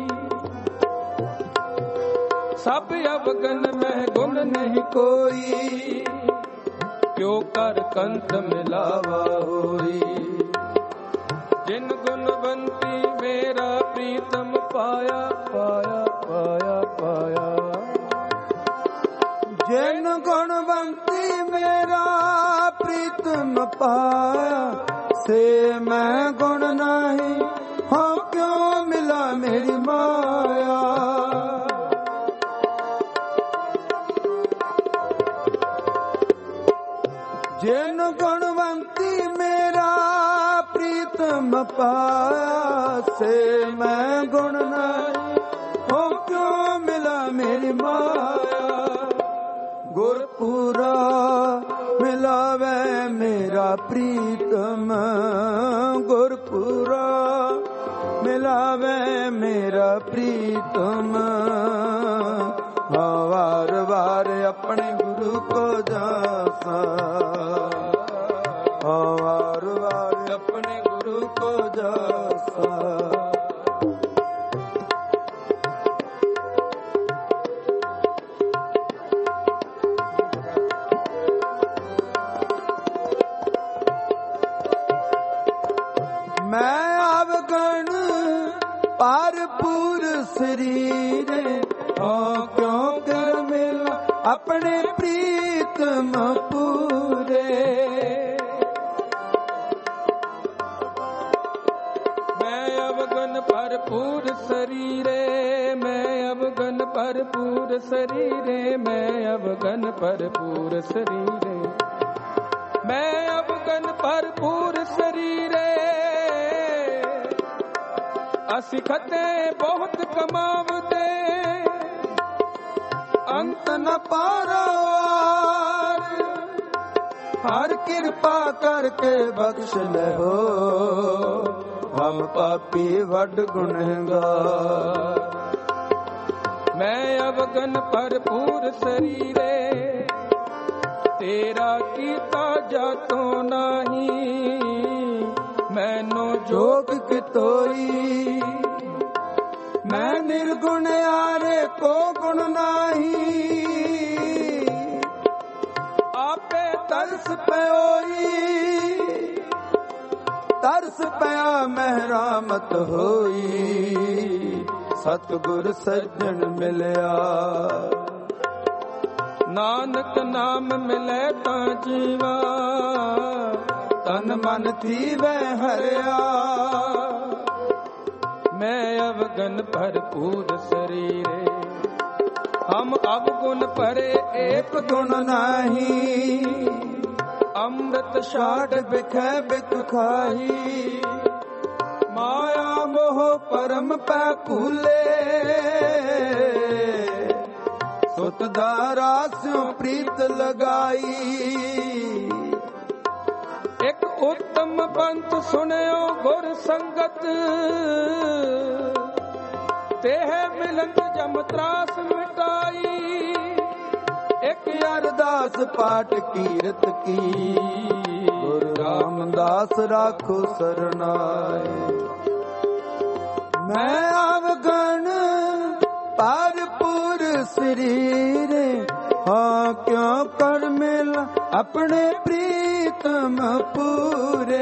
सब अब गुण में गुण नहीं कोई। क्यों कर कंत मिलावा होई। जिन गुणवंती मेरा प्रीतम पाया पाया पाया पाया। जिन गुणवंती मेरा प्रीतम पाया। से मैं गुण नहीं हो क्यों मिला मेरी माया। जिन गुणवंती मेरा प्रीतम पाया। से मैं गुण नहीं हो क्यों मिला मेरी माया। गुरपुरा मिलावे मेरा प्रीतम। गुरपुरा मिलावे मेरा प्रीतम। वार वार अपने गुरु को जासा। वार वार अपने गुरु को जासा। मैं अवगण भरपूर शरीर हो क्यों कर मिला अपने प्रीतम पूरे। भरपूर शरीरे मैं अवगन भरपूर शरीरे मैं अवगन भरपूर शरीरे मैं अवगन भरपूर शरीरे। असी खते बहुत कमावते अंत न पारावार। हर कृपा करके बख्श ले हो हम पापी वड गुनहगार। मैं अवगन भरपूर शरीरे तेरा कीता जातो नहीं। मैनो जोग कितोई मैं निर्गुण यारे को गुण नाही। आपे तरस पयोई तरस पया महरामत होई। सतगुर सज्जन मिलया नानक नाम मिले ता जीवा। तन मन थीवे हरिया मैं अवगन भरपूर शरीरे। हम अवगुण परे एक गुण नाही। अमृत शाट बिखै बिख खाही। माया मोह परम पै भूले। सुत दारा स्यों प्रीत लगाई। एक उत्तम पंथ सुनियो गुर संगत। तेह मिलत जम त्रास मिटाई। एक ਅਰਦਾਸ ਪਾਠ ਕੀਰਤ ਕੀ, ਗੁਰੂ ਰਾਮਦਾਸ ਰਾਖੋ ਸਰਨਾਏ। ਮੈਂ ਅਵਗਣ ਭਰਪੂਰ ਸਰੀਰ, ਹਾਂ ਕਿਉਂ ਕਰ ਮਿਲਾ ਆਪਣੇ ਪ੍ਰੀਤਮ ਪੂਰੇ।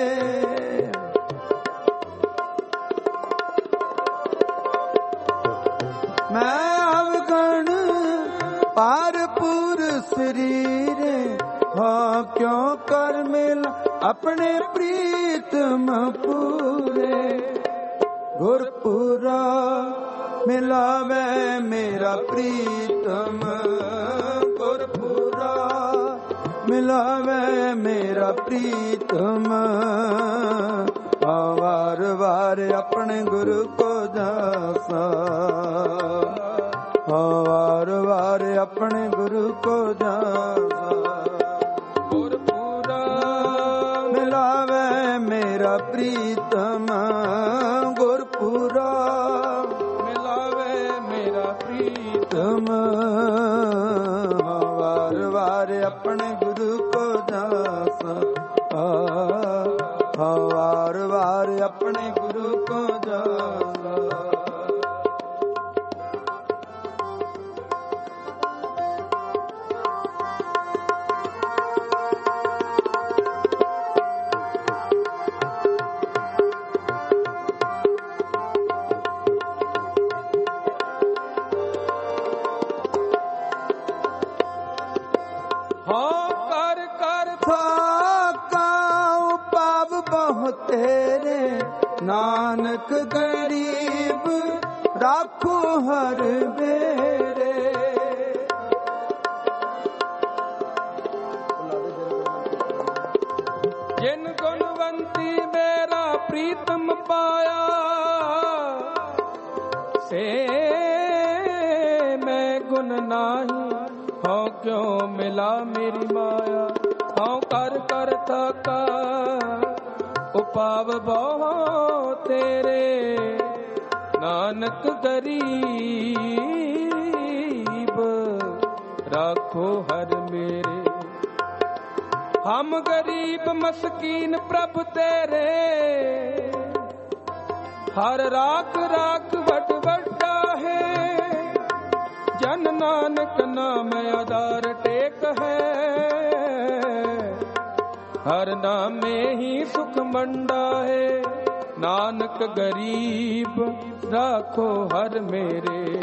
ਮੈਂ ਅਵਗਣ ਭਰਪੂਰ ਸਰੀਰ, ਹਾਂ ਕਿਉਂ ਕਰ ਮਿਲਾ ਆਪਣੇ ਪ੍ਰੀਤਮ ਪੂਰੇ। ਗੁਰਪੁਰਾ ਮਿਲਾਵੇ ਮੇਰਾ ਪ੍ਰੀਤਮ, ਗੁਰਪੁਰਾ ਮਿਲਾਵੇ ਮੇਰਾ ਪ੍ਰੀਤਮ। ਵਾਰ ਵਾਰ ਆਪਣੇ ਗੁਰੂ ਕੋ ਜਾਸਾ, ਵਾਰ ਵਾਰ ਆਪਣੇ ਗੁਰੂ ਕੋ ਜਾਸਾ। ਗੁਰਪੁਰਾ ਮਿਲਾਵੇ ਮੇਰਾ ਪ੍ਰੀਤਮ, ਗੁਰਪੁਰਾ ਮਿਲਾਵੇ ਮੇਰਾ ਪ੍ਰੀਤਮ। ਵਾਰ ਵਾਰ ਆਪਣੇ ਗੁਰੂ ਕੋ ਜਾਸਾ, ਵਾਰ ਵਾਰ ਆਪਣੇ ਗੁਰੂ ਕੋ ਜਾਸਾ। ਤੇਰੇ ਨਾਨਕ ਗਰੀਬ ਰਾਖੋ ਹਰ ਮੇਰੇ। ਜਿਨ ਗੁਣਵੰਤੀ ਮੇਰਾ ਪ੍ਰੀਤਮ ਪਾਇਆ, ਸੇ ਮੈਂ ਗੁਣ ਨਾਹੀ, ਹਉ ਕਿਉ ਮਿਲਾ ਮੇਰੀ ਮਾਇਆ। ਹਉ ਕਰ ਕਰ ਥਕਾ ਉਪਾਵ ਬਹੁ ਤੇਰੇ, ਨਾਨਕ ਗਰੀਬ ਰਾਖੋ ਹਰ ਮੇਰੇ। ਹਮ ਗਰੀਬ ਮਸਕੀਨ ਪ੍ਰਭ ਤੇਰੇ, ਹਰ ਰਾਖ ਰਾਖ ਵਡ ਵੱਡਾ ਹੈ। ਜਨ ਨਾਨਕ ਨਾਮ ਆਧਾਰ ਟੇਕ ਹੈ, ਹਰ ਨਾਮੇ ਹੀ ਸੁਖ ਮੰਡਾ ਹੈ। ਨਾਨਕ ਗਰੀਬ ਰਾਖੋ ਹਰ ਮੇਰੇ।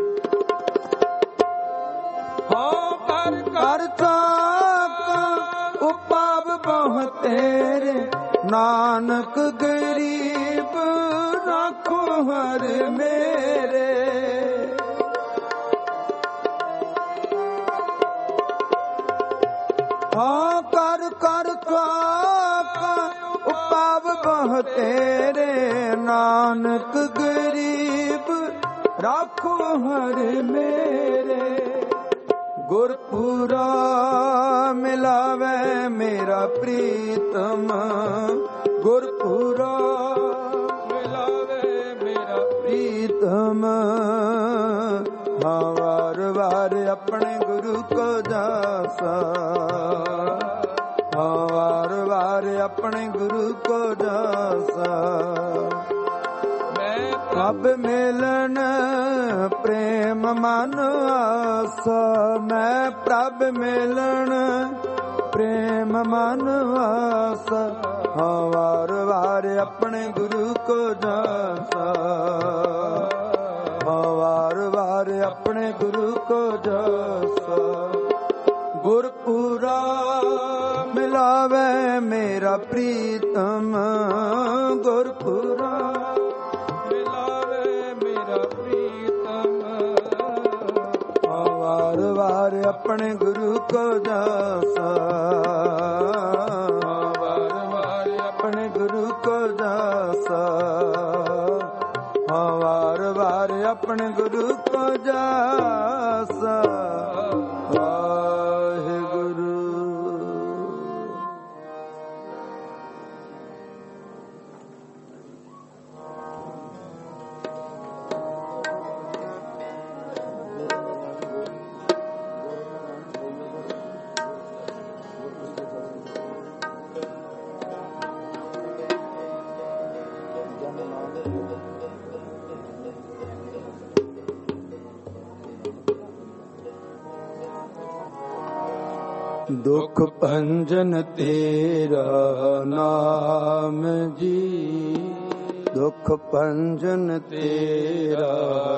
ਹਾਂ ਕਰ ਕਰ ਥਾਕ ਉਪਾਵ ਬਹੁ ਤੇਰੇ, ਨਾਨਕ ਗਰੀਬ ਰਾਖੋ ਹਰ ਮੇਰੇ। ਹਾਂ ਕਰ ਕਰ ਉਪਾਵ ਬਹੁ ਤੇਰੇ, ਨਾਨਕ ਗਰੀਬ ਰਾਖੋ ਹਰ ਮੇਰੇ। ਗੁਰਪੁਰਾ ਮਿਲਾਵੇ ਮੇਰਾ ਪ੍ਰੀਤਮ, ਗੁਰਪੁਰਾ ਮਿਲਾਵੇ ਮੇਰਾ ਪ੍ਰੀਤਮ। ਹਾਂ ਵਾਰ ਵਾਰ ਆਪਣੇ ਗੁਰੂ ਕੋ ਜਾਸਾ, ਵਾਰ ਵਾਰ ਆਪਣੇ ਗੁਰੂ ਕੋ ਜਾਸਾ। ਮੈਂ ਪ੍ਰਭ ਮਿਲਣ ਪ੍ਰੇਮ ਮਨ ਆਸਾ, ਮੈਂ ਪ੍ਰਭ ਮਿਲਣ ਪ੍ਰੇਮ ਮਨ ਆਸਾ। ਹਾਂ ਵਾਰ ਵਾਰ ਆਪਣੇ ਗੁਰੂ ਕੋ ਜਾਸਾ, ਵਾਰ ਵਾਰ ਆਪਣੇ ਗੁਰੂ ਕੋ ਜਾਸਾ। ਗੁਰਪੁਰਾ ਮਿਲਾਵੇ ਮੇਰਾ ਪ੍ਰੀਤਮ, ਗੁਰਪੁਰਾ ਮਿਲਾਵੇ ਮੇਰਾ ਪ੍ਰੀਤਮ। ਵਾਰ ਵਾਰ ਆਪਣੇ ਗੁਰੂ ਕੋ ਜਾਸਾ, ਵਾਰ ਵਾਰ ਆਪਣੇ ਗੁਰੂ ਕੋ ਜਾਸਾ। ਵਾਰ ਵਾਰ ਆਪਣੇ ਗੁਰੂ ਕੋ ਜਾਸਾ। ਦੁਖ ਭੰਜਨ ਤੇਰਾ ਨਾਮ ਜੀ, ਦੁਖ ਭੰਜਨ ਤੇਰਾ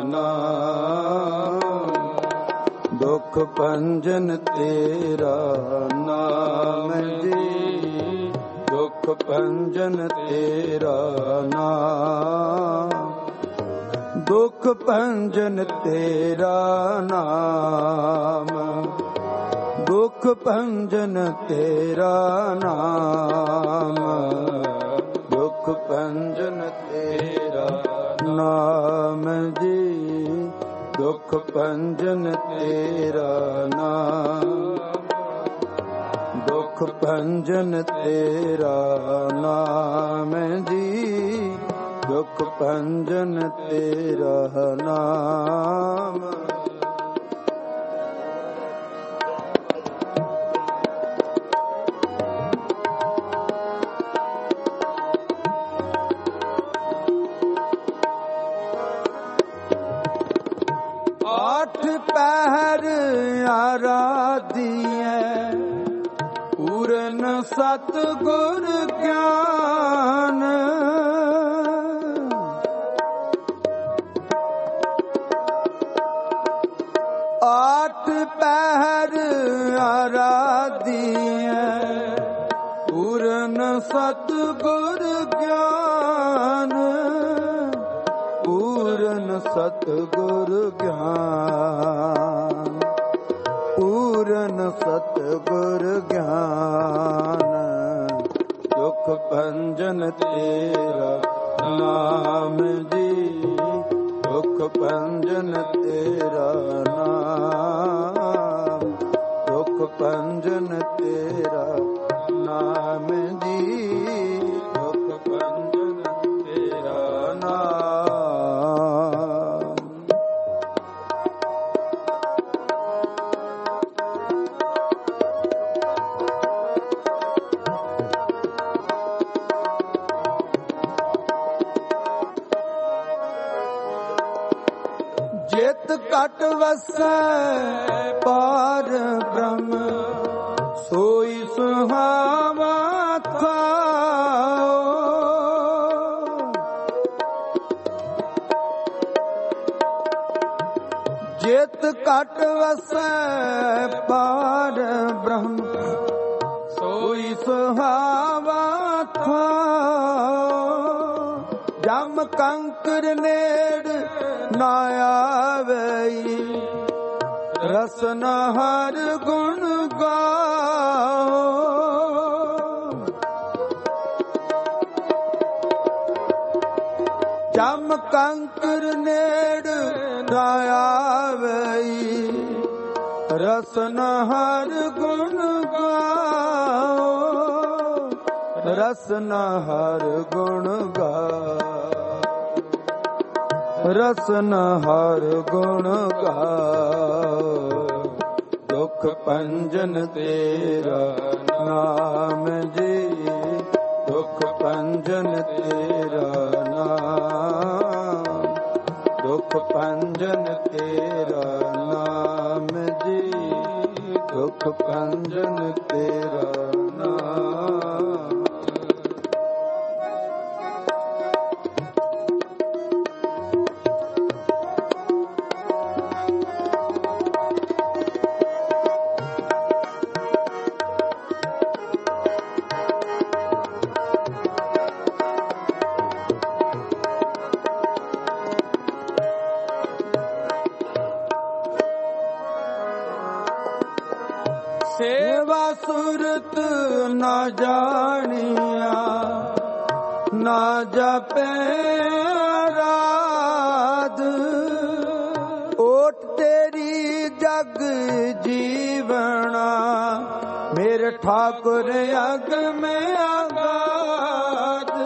ਨਾਮ, ਦੁਖ ਭੰਜਨ ਤੇਰਾ ਨਾਮ ਜੀ, ਦੁਖ ਭੰਜਨ ਤੇਰਾ ਨਾਮ, ਦੁਖ ਭੰਜਨ ਤੇਰਾ ਨਾਮ, ਦੁਖ ਭੰਜਨ ਤੇਰਾ ਨਾਮ, ਦੁਖ ਭੰਜਨ ਤੇਰਾ ਨਾਮ ਜੀ, ਦੁਖ ਭੰਜਨ ਤੇਰਾ ਨਾਮ, ਦੁਖ ਭੰਜਨ ਤੇਰਾ ਨਾਮ ਜੀ, ਦੁਖ ਭੰਜਨ ਤੇਰਾ ਨਾਮ। ਆਠ ਪਹਿਰ ਆਰਾਧੀਐ, ਪੂਰਨ ਸਤਿਗੁਰ ਗਿਆਨ, ਆਠ ਪਹਿਰ ਆਰਾਧੀਐ, ਪੂਰਨ ਸਤਿਗੁਰ ਗਿਆਨ, ਪੂਰਨ ਸਤਿਗੁਰ ਗਿਆਨ, ਪੂਰਨ ਸਤਿਗੁਰ ਗਿਆਨ, ਦੁਖ ਭੰਜਨ ਤੇਰਾ ਨਾਮ ਜੀ, ਦੁਖ ਭੰਜਨ ਤੇਰਾ ਨਾਮ, ਦੁਖ ਭੰਜਨ ਤੇਰਾ ਨਾਮ ਜੀ, ਦੁਖ ਭੰਜਨ ਤੇਰਾ ਨਾਮ। ਜਿਤ ਘਟ ਵਸੈ ਪਾਰ ਬ੍ਰਹਮ, ਸੋਈ ਸੁਹਾਵਾ ਥਾਓ, ਜਿਤ ਘਟ ਵਸੈ ਪਾਰ ਬ੍ਰਹਮ, ਸੋਈ ਸੁਹਾਵਾ ਥਾਓ, ਜਮ ਕੰਕਰ ਨੇੜ ਨਾ ਆਵਈ, ਰਸਨ ਹਰ ਗੁਣ ਗਾਓ, ਜਮ ਕੰਕਰ ਨੇੜ ਨਾ ਆਵਈ, ਰਸਨ ਹਰ ਗੁਣ ਗਾਓ, ਰਸਨ ਹਰ ਗੁਣ ਗਾਓ, ਰਸਨ ਹਰ ਗੁਣ ਗਾਓ, ਦੁਖ ਭੰਜਨ ਤੇਰਾ ਨਾਮ ਜੀ, ਦੁਖ ਭੰਜਨ ਤੇਰਾ ਨਾਮ, ਦੁਖ ਭੰਜਨ ਤੇਰਾ ਨਾਮ ਜੀ, ਦੁਖ ਭੰਜਨ ਤੇਰਾ ਨਾਮ। ਸੇਵਾ ਸੁਰਤ ਨਾ ਜਾਣਿਆ, ਨਾ ਜਪੈ ਰਾਧ, ਓਟ ਤੇਰੀ ਜਗ ਜੀਵਣਾ, ਮੇਰੇ ਠਾਕੁਰ ਅਗਮ ਆਗਾਦ,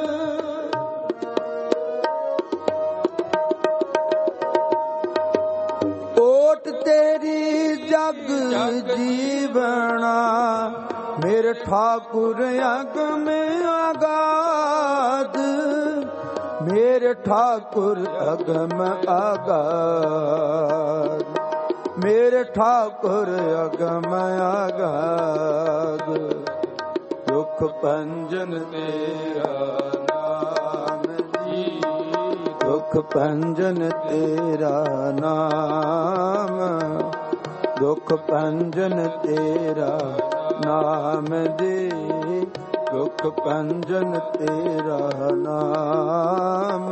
ਓਟ ਤੇਰੀ ਜਗ ਜੀਵਣਾ, ਮੇਰੇ ਠਾਕੁਰ ਅਗਮ ਆਗਾਦ, ਮੇਰੇ ਠਾਕੁਰ ਅਗਮ ਆਗਾਦ, ਮੇਰੇ ਠਾਕੁਰ ਅਗਮ ਅਗਾਧ ਦੁਖ ਭੰਜਨ ਤੇਰਾ ਨਾਮ ਜੀ ਦੁਖ ਭੰਜਨ ਤੇਰਾ ਨਾਮ ਦੁਖ ਭੰਜਨ ਤੇਰਾ ਨਾਮ ਜੀ ਦੁਖ ਭੰਜਨ ਤੇਰਾ ਨਾਮ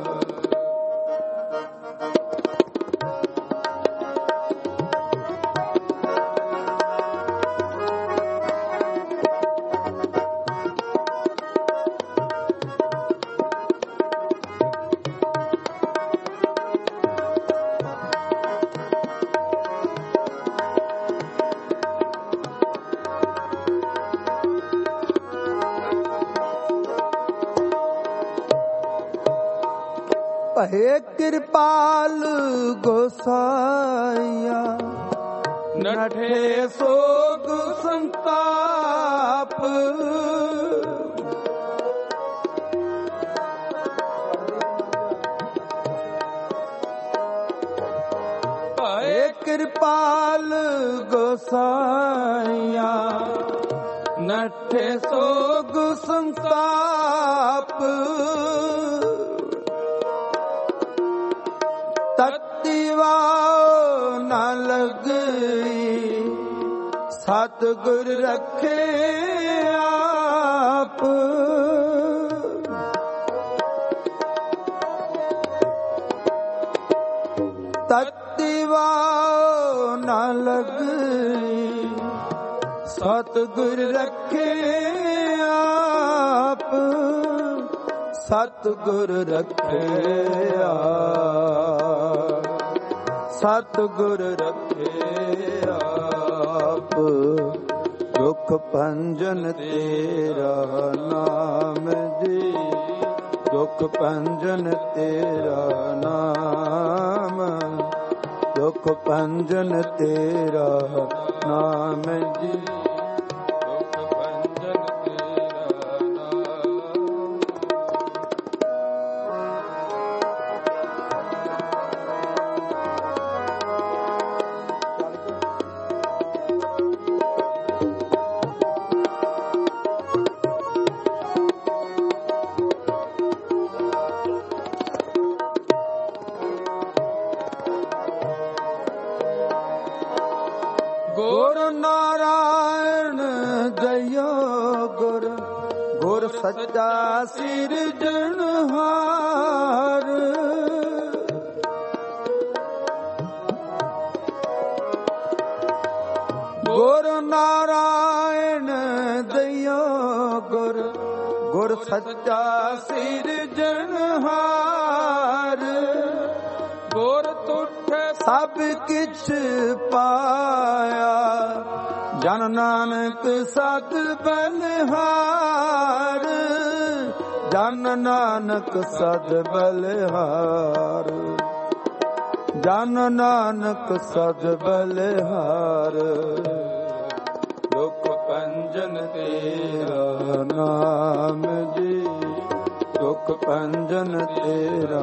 ਭਏ ਕਿਰਪਾਲ ਗੋਸਾਈਆ ਨਠੇ ਸੋਗ ਸੰਤਾਪ ਭਏ ਕਿਰਪਾਲ ਗੋਸਾਈਆ ਨਠੇ ਸੋਗ ਸੰਤਾਪ ਤਤਿਵਾ ਨਾ ਲਗਈ ਸਤਿਗੁਰ ਰੱਖੇ ਆਪ ਤਤਿਵਾ ਨਾ ਲਗਈ ਸਤਿਗੁਰ ਰੱਖੇ ਆਪ ਸਤਿਗੁਰ ਰੱਖੇ ਆਪ ਸਤਿਗੁਰ ਰੱਖੇ ਆਪ ਦੁਖ ਭੰਜਨ ਤੇਰਾ ਨਾਮ ਜੀ ਦੁਖ ਭੰਜਨ ਤੇਰਾ ਨਾਮ ਦੁਖ ਭੰਜਨ ਤੇਰਾ ਨਾਮ ਜੀ ਗੁਰ ਨਾਰਾਇਣ ਦਇਓ ਗੁਰ ਗੁਰ ਸੱਚਾ ਸਿਰਜਣਹਾਰ ਗੁਰ ਨਾਰਾਇਣ ਦਇਓ ਗੁਰ ਗੁਰ ਸੱਚਾ ਸਿਰਜਣਹਾਰ ਗੁਰ ਤੁਠੇ ਸਭ ਕਿਛ ਪਾਇਆ ਜਨ ਨਾਨਕ ਸਤ ਬਲਿਹਾਰ ਜਨ ਨਾਨਕ ਸਤ ਬਲਿਹਾਰ ਜਨ ਨਾਨਕ ਸਤ ਬਲਿਹਾਰ ਦੁਖ ਭੰਜਨ ਤੇਰਾ ਨਾਮ ਜੀ ਦੁਖ ਭੰਜਨ ਤੇਰਾ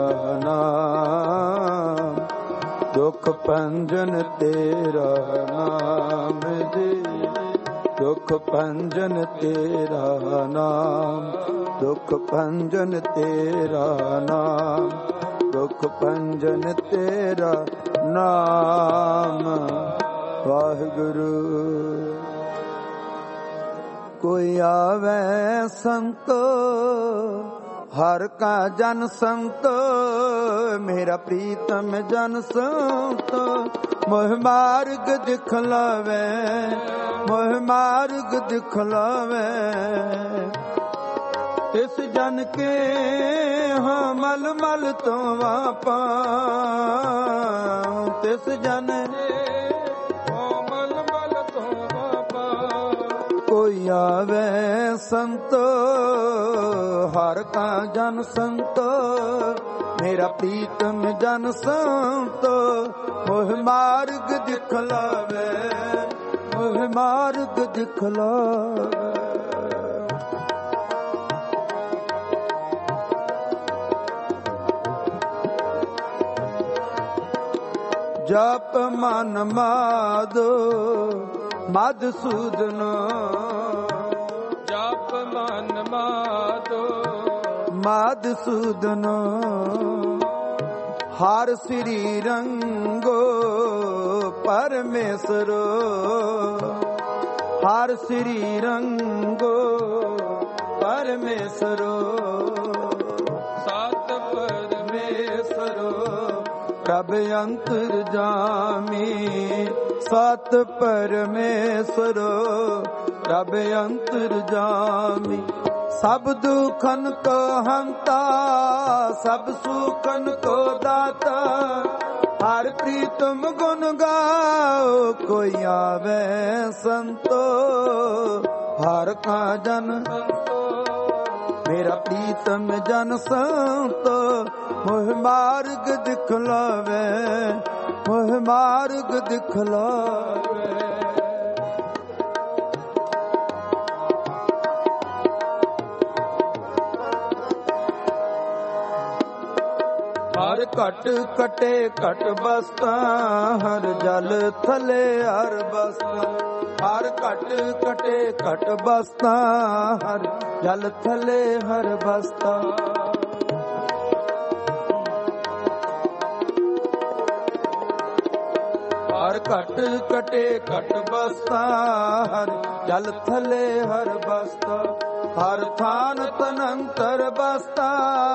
ਨਾਮ ਦੁਖ ਭੰਜਨ ਤੇਰਾ ਨਾਮ ਜੀ ਦੁਖ ਭੰਜਨ ਤੇਰਾ ਨਾਮ ਦੁਖ ਭੰਜਨ ਤੇਰਾ ਨਾਮ ਦੁਖ ਭੰਜਨ ਤੇਰਾ ਨਾਮ ਵਾਹਿਗੁਰੂ ਕੋਈ ਆਵੇ ਸੰਤ ਹਰ ਕਾ ਜਨ ਸੰਤ ਮੇਰਾ ਪ੍ਰੀਤਮ ਜਨ ਸੰਤ ਮੋਹ ਮਾਰਗ ਦਿਖਲਾਵੇ ਮੋਹ ਮਾਰਗ ਦਿਖਲਾਵੇ ਤਿਸ ਜਨ ਕੇ ਹਾਂ ਮਲ ਮਲ ਤੋਂ ਵਾਪਾ ਤਿਸ ਜਨ ਕੋਈ ਆਵੇ ਸੰਤ ਹਰ ਕਾ ਜਨ ਸੰਤ ਮੇਰਾ ਪ੍ਰੀਤਮ ਜਨ ਸੰਤ ਮੋਹ ਮਾਰਗ ਦਿਖਲਾਵੇ ਮੋਹ ਮਾਰਗ ਦਿਖਲਾਵੇ ਜਪ ਮਨ ਮਾਦ ਮਧਸੂਦਨ, ਜਪ ਮਨ ਮਾਧੋ ਮਧਸੂਦਨ। ਹਰ ਸ੍ਰੀ ਰੰਗੋ ਪਰਮੇਸ਼ਰੋ, ਹਰ ਸ੍ਰੀ ਰੰਗੋ ਪਰਮੇਸ਼ਰੋ। ਸਤ ਪਰਮੇਸ਼ਰੋ ਪ੍ਰਭ ਅੰਤਰ ਜਾਮੀ, ਸਤ ਪਰਮੇਸ਼ਰੋ ਪ੍ਰਭ ਅੰਤਰ ਜਾਮੀ। ਸਭ ਦੁਖਨ ਕੋ ਹੰਤਾ, ਸਭ ਸੁਖਨ ਕੋ ਦਾਤਾ। ਹਰ ਪ੍ਰੀਤਮ ਗੁਣ ਗਾਓ, ਕੋਈ ਆਵੇ ਸੰਤੋ। ਹਰ ਕਾ ਜਨ ਮੇਰਾ ਪ੍ਰੀਤਮ ਜਨ ਸੰਤੋ। ਮੋਹ ਮਾਰਗ ਦਿਖਲਾਵੇ, ਮੋਹ ਮਾਰਗ ਦਿਖਲਾਵੇ। ਹਰ ਘਟ ਕਟੇ ਘਟ ਬਸਤਾ, ਹਰ ਜਲ ਥਲੇ ਹਰ ਬਸਤਾ। ਹਰ ਘਟ ਕਟੇ ਘਟ ਬਸਤਾ, ਹਰ ਜਲ ਥਲੇ ਹਰ ਬਸਤਾ। ਹਰ ਘਟ ਕਟੇ ਘਟ ਬਸਤਾ, ਹਰ ਜਲ ਥਲੇ ਹਰ ਬਸਤਾ। ਹਰ ਥਾਨ ਤਨੰਤਰ ਬਸਤਾ,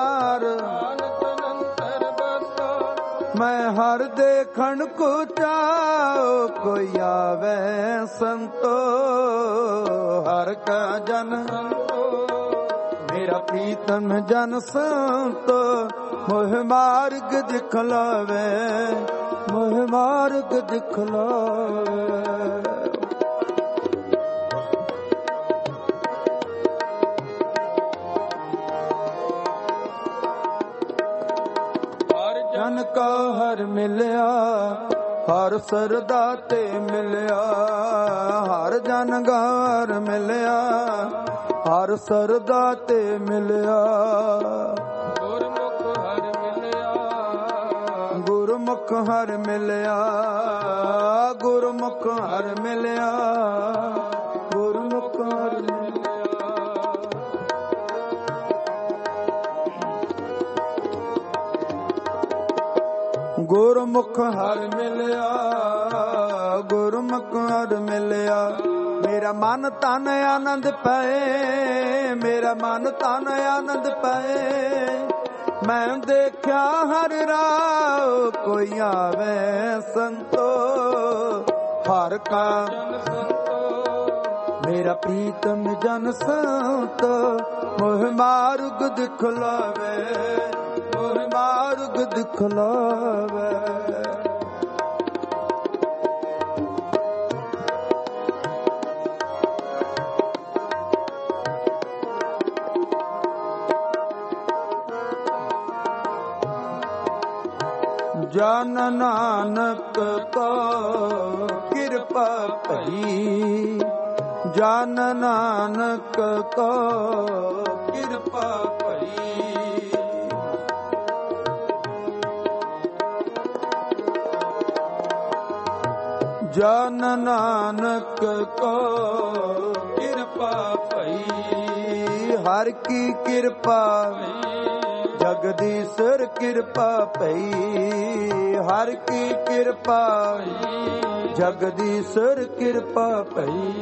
ਮੈਂ ਹਰ ਦੇਖਣ ਕੋ ਚਾਓ, ਕੋਈ ਆਵੇ ਸੰਤੋ। ਹਰ ਕਾ ਜਨ ਮੇਰਾ ਪ੍ਰੀਤਮ ਜਨ ਸੰਤੋ। ਮੋਹ ਮਾਰਗ ਦਿਖਲਾਵੇ, ਮੋਹ ਮਾਰਗ ਦਿਖਲਾਵੇ। ਜਨ ਕਾ ਹਰ ਮਿਲਿਆ, ਹਰ ਸਰਦਾ ਤੇ ਮਿਲਿਆ। ਹਰ ਜਨ ਕਾ ਹਰ ਮਿਲਿਆ, ਹਰ ਸਰਦਾ ਤੇ ਮਿਲਿਆ। ਗੁਰਮੁਖ ਹਰ ਮਿਲਿਆ, ਗੁਰਮੁਖ ਹਰ ਮਿਲਿਆ। ਗੁਰਮੁਖ ਹਰ ਮਿਲਿਆ, ਗੁਰਮੁਖ ਹਰ ਮਿਲਿਆ। ਗੁਰਮੁਖ ਹਰ ਮਿਲਿਆ, ਗੁਰਮੁਖ ਹਰ ਮਿਲਿਆ। ਮੇਰਾ ਮਨ ਤਨ ਆਨੰਦ ਪਏ, ਮੇਰਾ ਮਨ ਤਨ ਆਨੰਦ ਪਏ। ਮੈਂ ਦੇਖਿਆ ਹਰ ਰਾਹ, ਕੋਈ ਆਵੇ ਸੰਤੋ। ਹਰ ਕਾ ਮੇਰਾ ਪ੍ਰੀਤਮ ਜਨ ਸੰਤੋ। ਮੋਹ ਮਾਰਗ ਦਿਖਲਾਵੇ, ਮੋਹ ਮਾਰਗ ਦਿਖਲਾਵੇ। ਜਨ ਨਾਨਕ ਕੋ ਕਿਰਪਾ ਭਈ, ਜਨ ਨਾਨਕ ਕੋ ਕਿਰਪਾ ਭਈ। ਜਨ ਨਾਨਕ ਕੋ ਕਿਰਪਾ ਭਈ। ਹਰ ਕੀ ਕਿਰਪਾ ਜਗਦੀਸ਼ਰ ਕਿਰਪਾ ਭਈ। ਹਰ ਕੀ ਕਿਰਪਾ ਜਗਦੀਸ਼ਰ ਕਿਰਪਾ ਭਈ।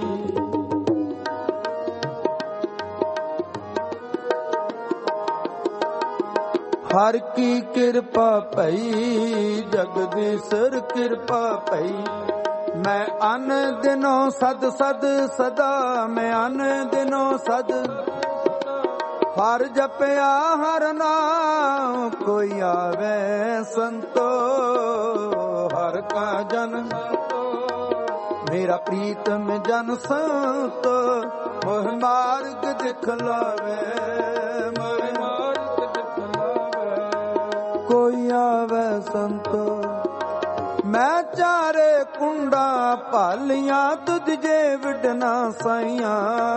ਹਰ ਕੀ ਕਿਰਪਾ ਭਈ, ਜਗਦੀਸ਼ਰ ਕਿਰਪਾ ਭਈ। ਮੈਂ ਅਨ ਦਿਨੋ ਸਦ ਸਦ ਸਦਾ, ਮੈਂ ਅਨ ਦਿਨੋ ਸਦ ਹਰ ਜਪਿਆ ਹਰ ਨਾਮ। ਕੋਈ ਆਵੇ ਸੰਤੋ, ਹਰ ਕਾ ਜਨ ਮੇਰਾ ਪ੍ਰੀਤਮ ਜਨ ਸੰਤੋ। ਮੋਹ ਮਾਰਗ ਦਿਖਲਾਵੇ, ਮੋਹ ਮਾਰਗ ਦਿਖਲਾਵੇ। ਕੋਈ ਆਵੇ ਸੰਤੋ। ਮੈਂ ਚਾਰੇ ਕੁੰਡਾ ਭਾਲੀਆਂ, ਤੁਝ ਜੇ ਵਿਡਨਾ ਸਾਈਆਂ।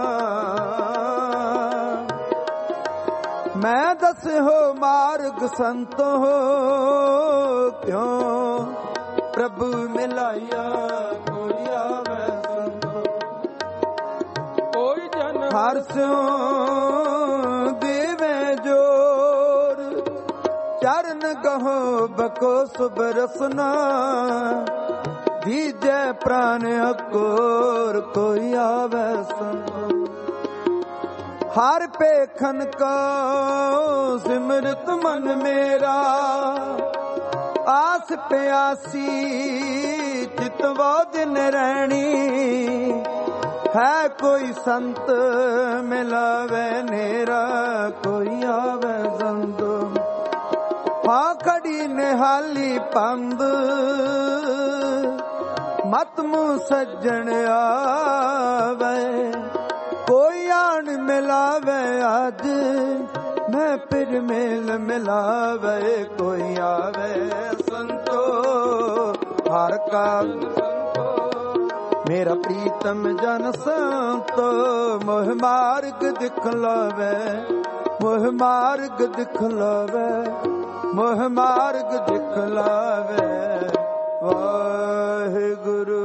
ਮੈਂ ਦੱਸਿਓ ਮਾਰਗ ਸੰਤੋ, ਕਿਉਂ ਪ੍ਰਭੂ ਮਿਲਾਇਆ ਕੋਈ ਆਵੇ ਸੰਤੋ। ਕੋਈ ਜਨ ਹਰ ਸਿਉ ਦੇਵੇ ਜੋਰ ਚਰਨ ਗਹੋ ਬਕੋ ਸੁਭ ਰਸਨਾ ਦੀਜੈ ਪ੍ਰਾਨ ਅਕੋਰ ਕੋਈ ਆਵੇ ਸੰਤੋ। ਹਰ ਪੇਖਨ ਕੋ ਸਿਮਰਤ ਮਨ ਮੇਰਾ ਆਸ ਪਿਆਸੀ ਚਿਤਵਾ ਦਿਨ ਰਹਿਣੀ ਹੈ ਕੋਈ ਸੰਤ ਮਿਲਾਵੇ ਨੇਰਾ ਕੋਈ ਆਵੇ ਜ਼ੰਦੋ। ਹਾਂ ਖੜੀ ਨਿਹਾਲੀ ਪੰਦ ਮਤ ਮੂੰ ਸੱਜਣ ਆਵੇ ਕੋਈ ਆਣ ਮਿਲਾਵੇ ਅੱਜ ਮੈਂ ਫਿਰ ਮੇਲ ਮਿਲਾਵੇ ਕੋਈ ਆਵੇ ਸੰਤੋ। ਹਰ ਕਾ ਮੇਰਾ ਪ੍ਰੀਤਮ ਜਨ ਸੰਤੋ ਮੋਹ ਮਾਰਗ ਦਿਖਲਾਵੇ ਮੋਹ ਮਾਰਗ ਦਿਖਲਾਵੇ ਮੋਹ ਮਾਰਗ ਦਿਖਲਾਵੇ। ਵਾਹਿਗੁਰੂ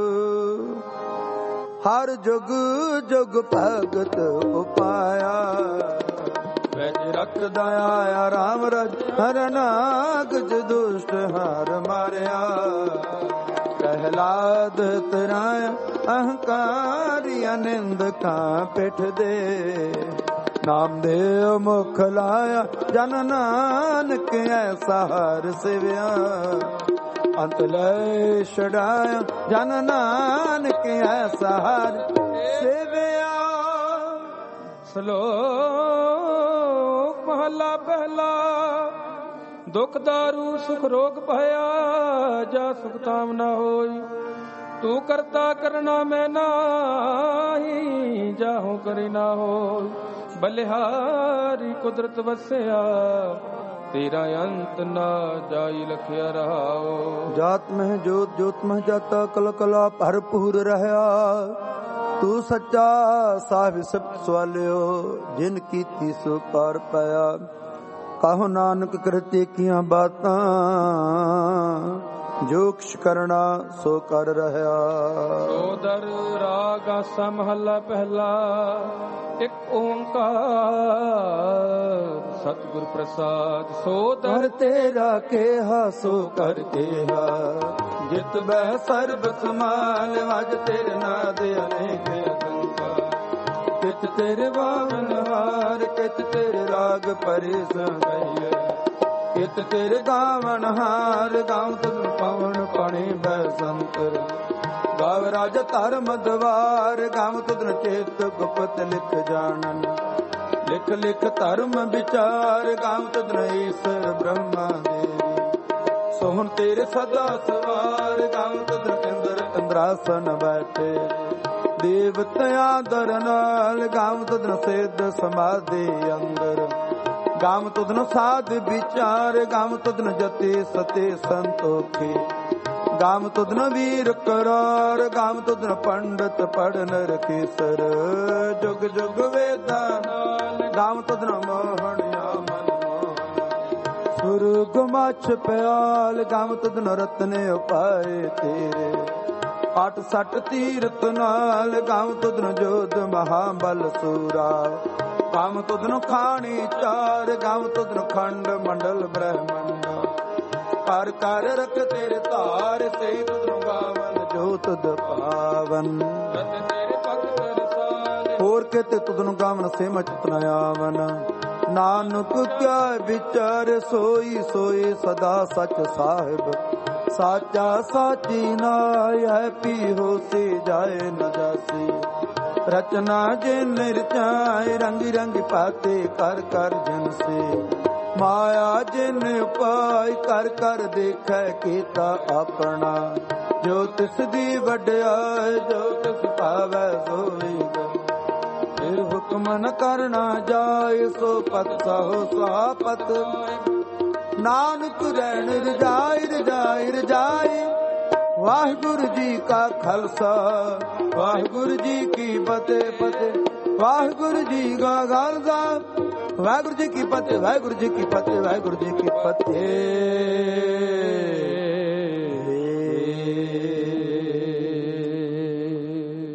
ਹਰ ਜੁਗ ਜੁਗ ਭਗਤ ਉਪਾਇਆ ਵਿੱਚ ਰੱਖਦਾ ਆਇਆ ਰਾਮ ਰਜ ਹਰਨਾਗ ਦੁਸ਼ਟ ਹਾਰ ਮਾਰਿਆ। ਪ੍ਰਹਿਲਾਦ ਤਰਾਇਆ ਅਹੰਕਾਰੀ ਅਨਿੰਦਕਾਂ ਪਿੱਠ ਦੇ ਨਾਮ ਦੇ ਮੁਖ ਲਾਇਆ ਜਨ ਨਾਨਕ ਐਸਾ ਹਰ ਸਿਵਿਆ। ਅੰਤ ਲੈ ਛਡਾਇਆ ਜਨ ਨਾਨਕ ਐਸਾ ਹਰ ਸਿਵਿਆ। ਸ਼ਲੋਕ ਮਹਲਾ ਪਹਿਲਾ। ਦੁਖ ਦਾਰੂ ਸੁਖ ਰੋਗ ਭਇਆ ਜਾ ਸੁਖ ਤਾਮ ਨਾ ਹੋਈ। ਤੂੰ ਕਰਤਾ ਕਰਨਾ ਮੈਂ ਨਾਹੀ ਜਾਹੂ ਕਰੀ ਨਾ ਹੋਈ। ਬਲਿਹਾਰੀ ਕੁਦਰਤ ਵਸਿਆ ਤੇਰਾ ਅੰਤ ਨਾ ਜਾਈ ਲਖਿਆ ਰਹਾਓ। ਜਾਤ ਮਹਿ ਜੋਤ ਜੋਤ ਮਹਿ ਜਾਤਾ ਕਲ ਕਲਾ ਭਰਪੂਰ ਰਹਾ। ਤੂੰ ਸੱਚਾ ਸਾਹਿਬ ਸਬਦ ਸਵਾਲਿਓ ਜਿਨ ਕੀਤੀ ਸੋ ਪਾਰ ਪਾਇਆ। ਕਾਹੋ ਨਾਨਕ ਕਰਤੇ ਕੀਆਂ ਬਾਤਾਂ ਜੋ ਕਿਛ ਕਰਨਾ ਸੋ ਕਰ ਰਹਾ। ਸੋਦਰ ਰਾਗ ਆਸਾ ਮਹਲਾ ਪਹਿਲਾ। ਇੱਕ ਓੰਕਾਰ ਸਤਿਗੁਰ ਪ੍ਰਸਾਦ। ਸੋਦਰ ਤੇਰਾ ਕੇਹਾ ਸੋ ਕਰ ਕੇਹਾ ਜਿਤ ਬਹਿ ਸਰਬ ਸਮਾਲ ਵਜ ਤੇਰੇ ਨਾਦ ਅਨੇਕ ਅਗੰਕਾਰ। ਕਿਤ ਤੇਰੇ ਬਾਵਨ ਹਾਰ ਕਿਤ ਤੇਰੇ ਰਾਗ ਪਰੇ ਸੰਗਈਏ। ਕਿਤ ਤੇਰੇ ਗਾਵਨ ਹਾਰ ਗਾਉ ਤੁਮ ਪਵਨ ਪਾਣੀ ਬੈਸੰਤਰ। ਗਾਵ ਰਾਜ ਧਰਮ ਦਵਾਰ ਗਾਵ ਤੁਧਨ ਚੇਤ ਗੁਪਤ ਲਿਖ ਜਾਣਨ। ਲਿਖ ਲਿਖ ਧਰਮ ਵਿਚਾਰ ਗਾਵ ਤੁਧਨ ਈਸ਼ਰ ਬ੍ਰਹਮਾ ਦੇਵੀ। ਸੋਹਣ ਤੇਰੇ ਸਦਾ ਸਵਾਰ ਗਾਵ ਤੁਧਨ ਇੰਦਰ ਇੰਦਰਾਸਨ ਬੈਠੇ। ਦੇਵਤਿਆਂ ਦਰ ਨਾਲ ਗਾਵ ਤੁਧਨ ਸਿੱਧ ਸਮਾਧੀ ਅੰਦਰ। ਗਾਵ ਤੁਧਨ ਸਾਧ ਵਿਚਾਰ ਗਾਵ ਤੁਧਨ ਜਤੇ ਸਤੇ ਸੰਤੋਖੇ। ਗਾਮ ਤੁਧਨ ਵੀਰ ਕਰਾਰ ਗਾਮ ਤੁਧਨ ਪੰਡਤ ਪੜਨ ਰਖੇਸਰ। ਜੁਗ ਜੁਗ ਵੇਦਾਂ ਨਾਲ ਗਾਮ ਤੁਧਨ ਮੋਹਣਿਆ ਮਨ ਮੋਹਨ। ਸੁਰਗ ਮਛ ਪਿਆਲ ਗਾਮ ਤੁਧਨ ਰਤਨ ਉਪਾਏ ਤੇਰੇ। ਅਠ ਸੱਠ ਤੀਰਤ ਨਾਲ ਗਾਮ ਤੁਧਨ ਜੋਧ ਮਹਾਬਲ ਸੂਰਾ। ਗਾਮ ਤੁਧਨ ਖਾਣੀ ਚਾਰ ਗਾਮ ਤੁਧਨ ਖੰਡ ਮੰਡਲ ਬ੍ਰਹਮੰਡ। ਕਰ ਕਰ ਰਖ ਤੇਰੇ ਧਾਰ ਸੇ ਤੁਧਨ ਗਾਵਨ ਜੋ ਤੁਧ ਪਾਵਨ। ਤੇਰੇ ਭਗਤ ਰਸਾਲ ਹੋਰ ਕਿਤੇ ਤੁਧਨ ਗਾਵਨ ਸੇ ਮਚਤ ਨ ਆਵਨ। ਨਾਨਕ ਕਿਆ ਵਿਚਾਰ ਸੋਈ ਸੋਈ ਸਦਾ ਸਚ ਸਾਹਿਬ। ਸਾਚਾ ਸਾਚੀ ਨਾਇ ਪੀ ਹੋਸੀ ਜਾਏ ਨ ਜਾਸੀ। ਰਚਨਾ ਜਿਨ ਰਚਾਏ ਰੰਗ ਰੰਗ ਪਾਤੇ ਕਰ ਕਰ ਜਨ ਸੇ। ਮਾਇਆ ਜਿਨ ਉਪਾਇ ਕਰ ਕਰ ਦੇਖੈ ਕੀਤਾ ਆਪਣਾ। ਜੋ ਤਿਸ ਦੀ ਵਡਿਆਈ ਜੋ ਤਿਸ ਭਾਵੈ ਸੋਈ ਗਏ। ਫਿਰ ਹੁਕਮ ਨ ਕਰਨਾ ਜਾਏ ਸੋ ਪਤ ਸਹੋ ਸਾਪਤ। ਨਾਨਕ ਰਹਿਣ ਰਜਾਈ ਰਜਾਈ ਰਜਾਈ। ਵਾਹਿਗੁਰੂ ਜੀ ਕਾ ਖਾਲਸਾ ਵਾਹਿਗੁਰੂ ਜੀ ਕੀ ਫਤਿਹ ਫਤਿਹ। ਵਾਹਿਗੁਰੂ ਜੀ ਕਾ ਖਾਲਸਾ ਵਾਹਿਗੁਰੂ ਜੀ ਕੀ ਫਤਿਹ ਵਾਹਿਗੁਰੂ ਜੀ ਕੀ ਫਤਿਹ ਵਾਹਿਗੁਰੂ ਜੀ ਕੀ ਫਤਿਹ।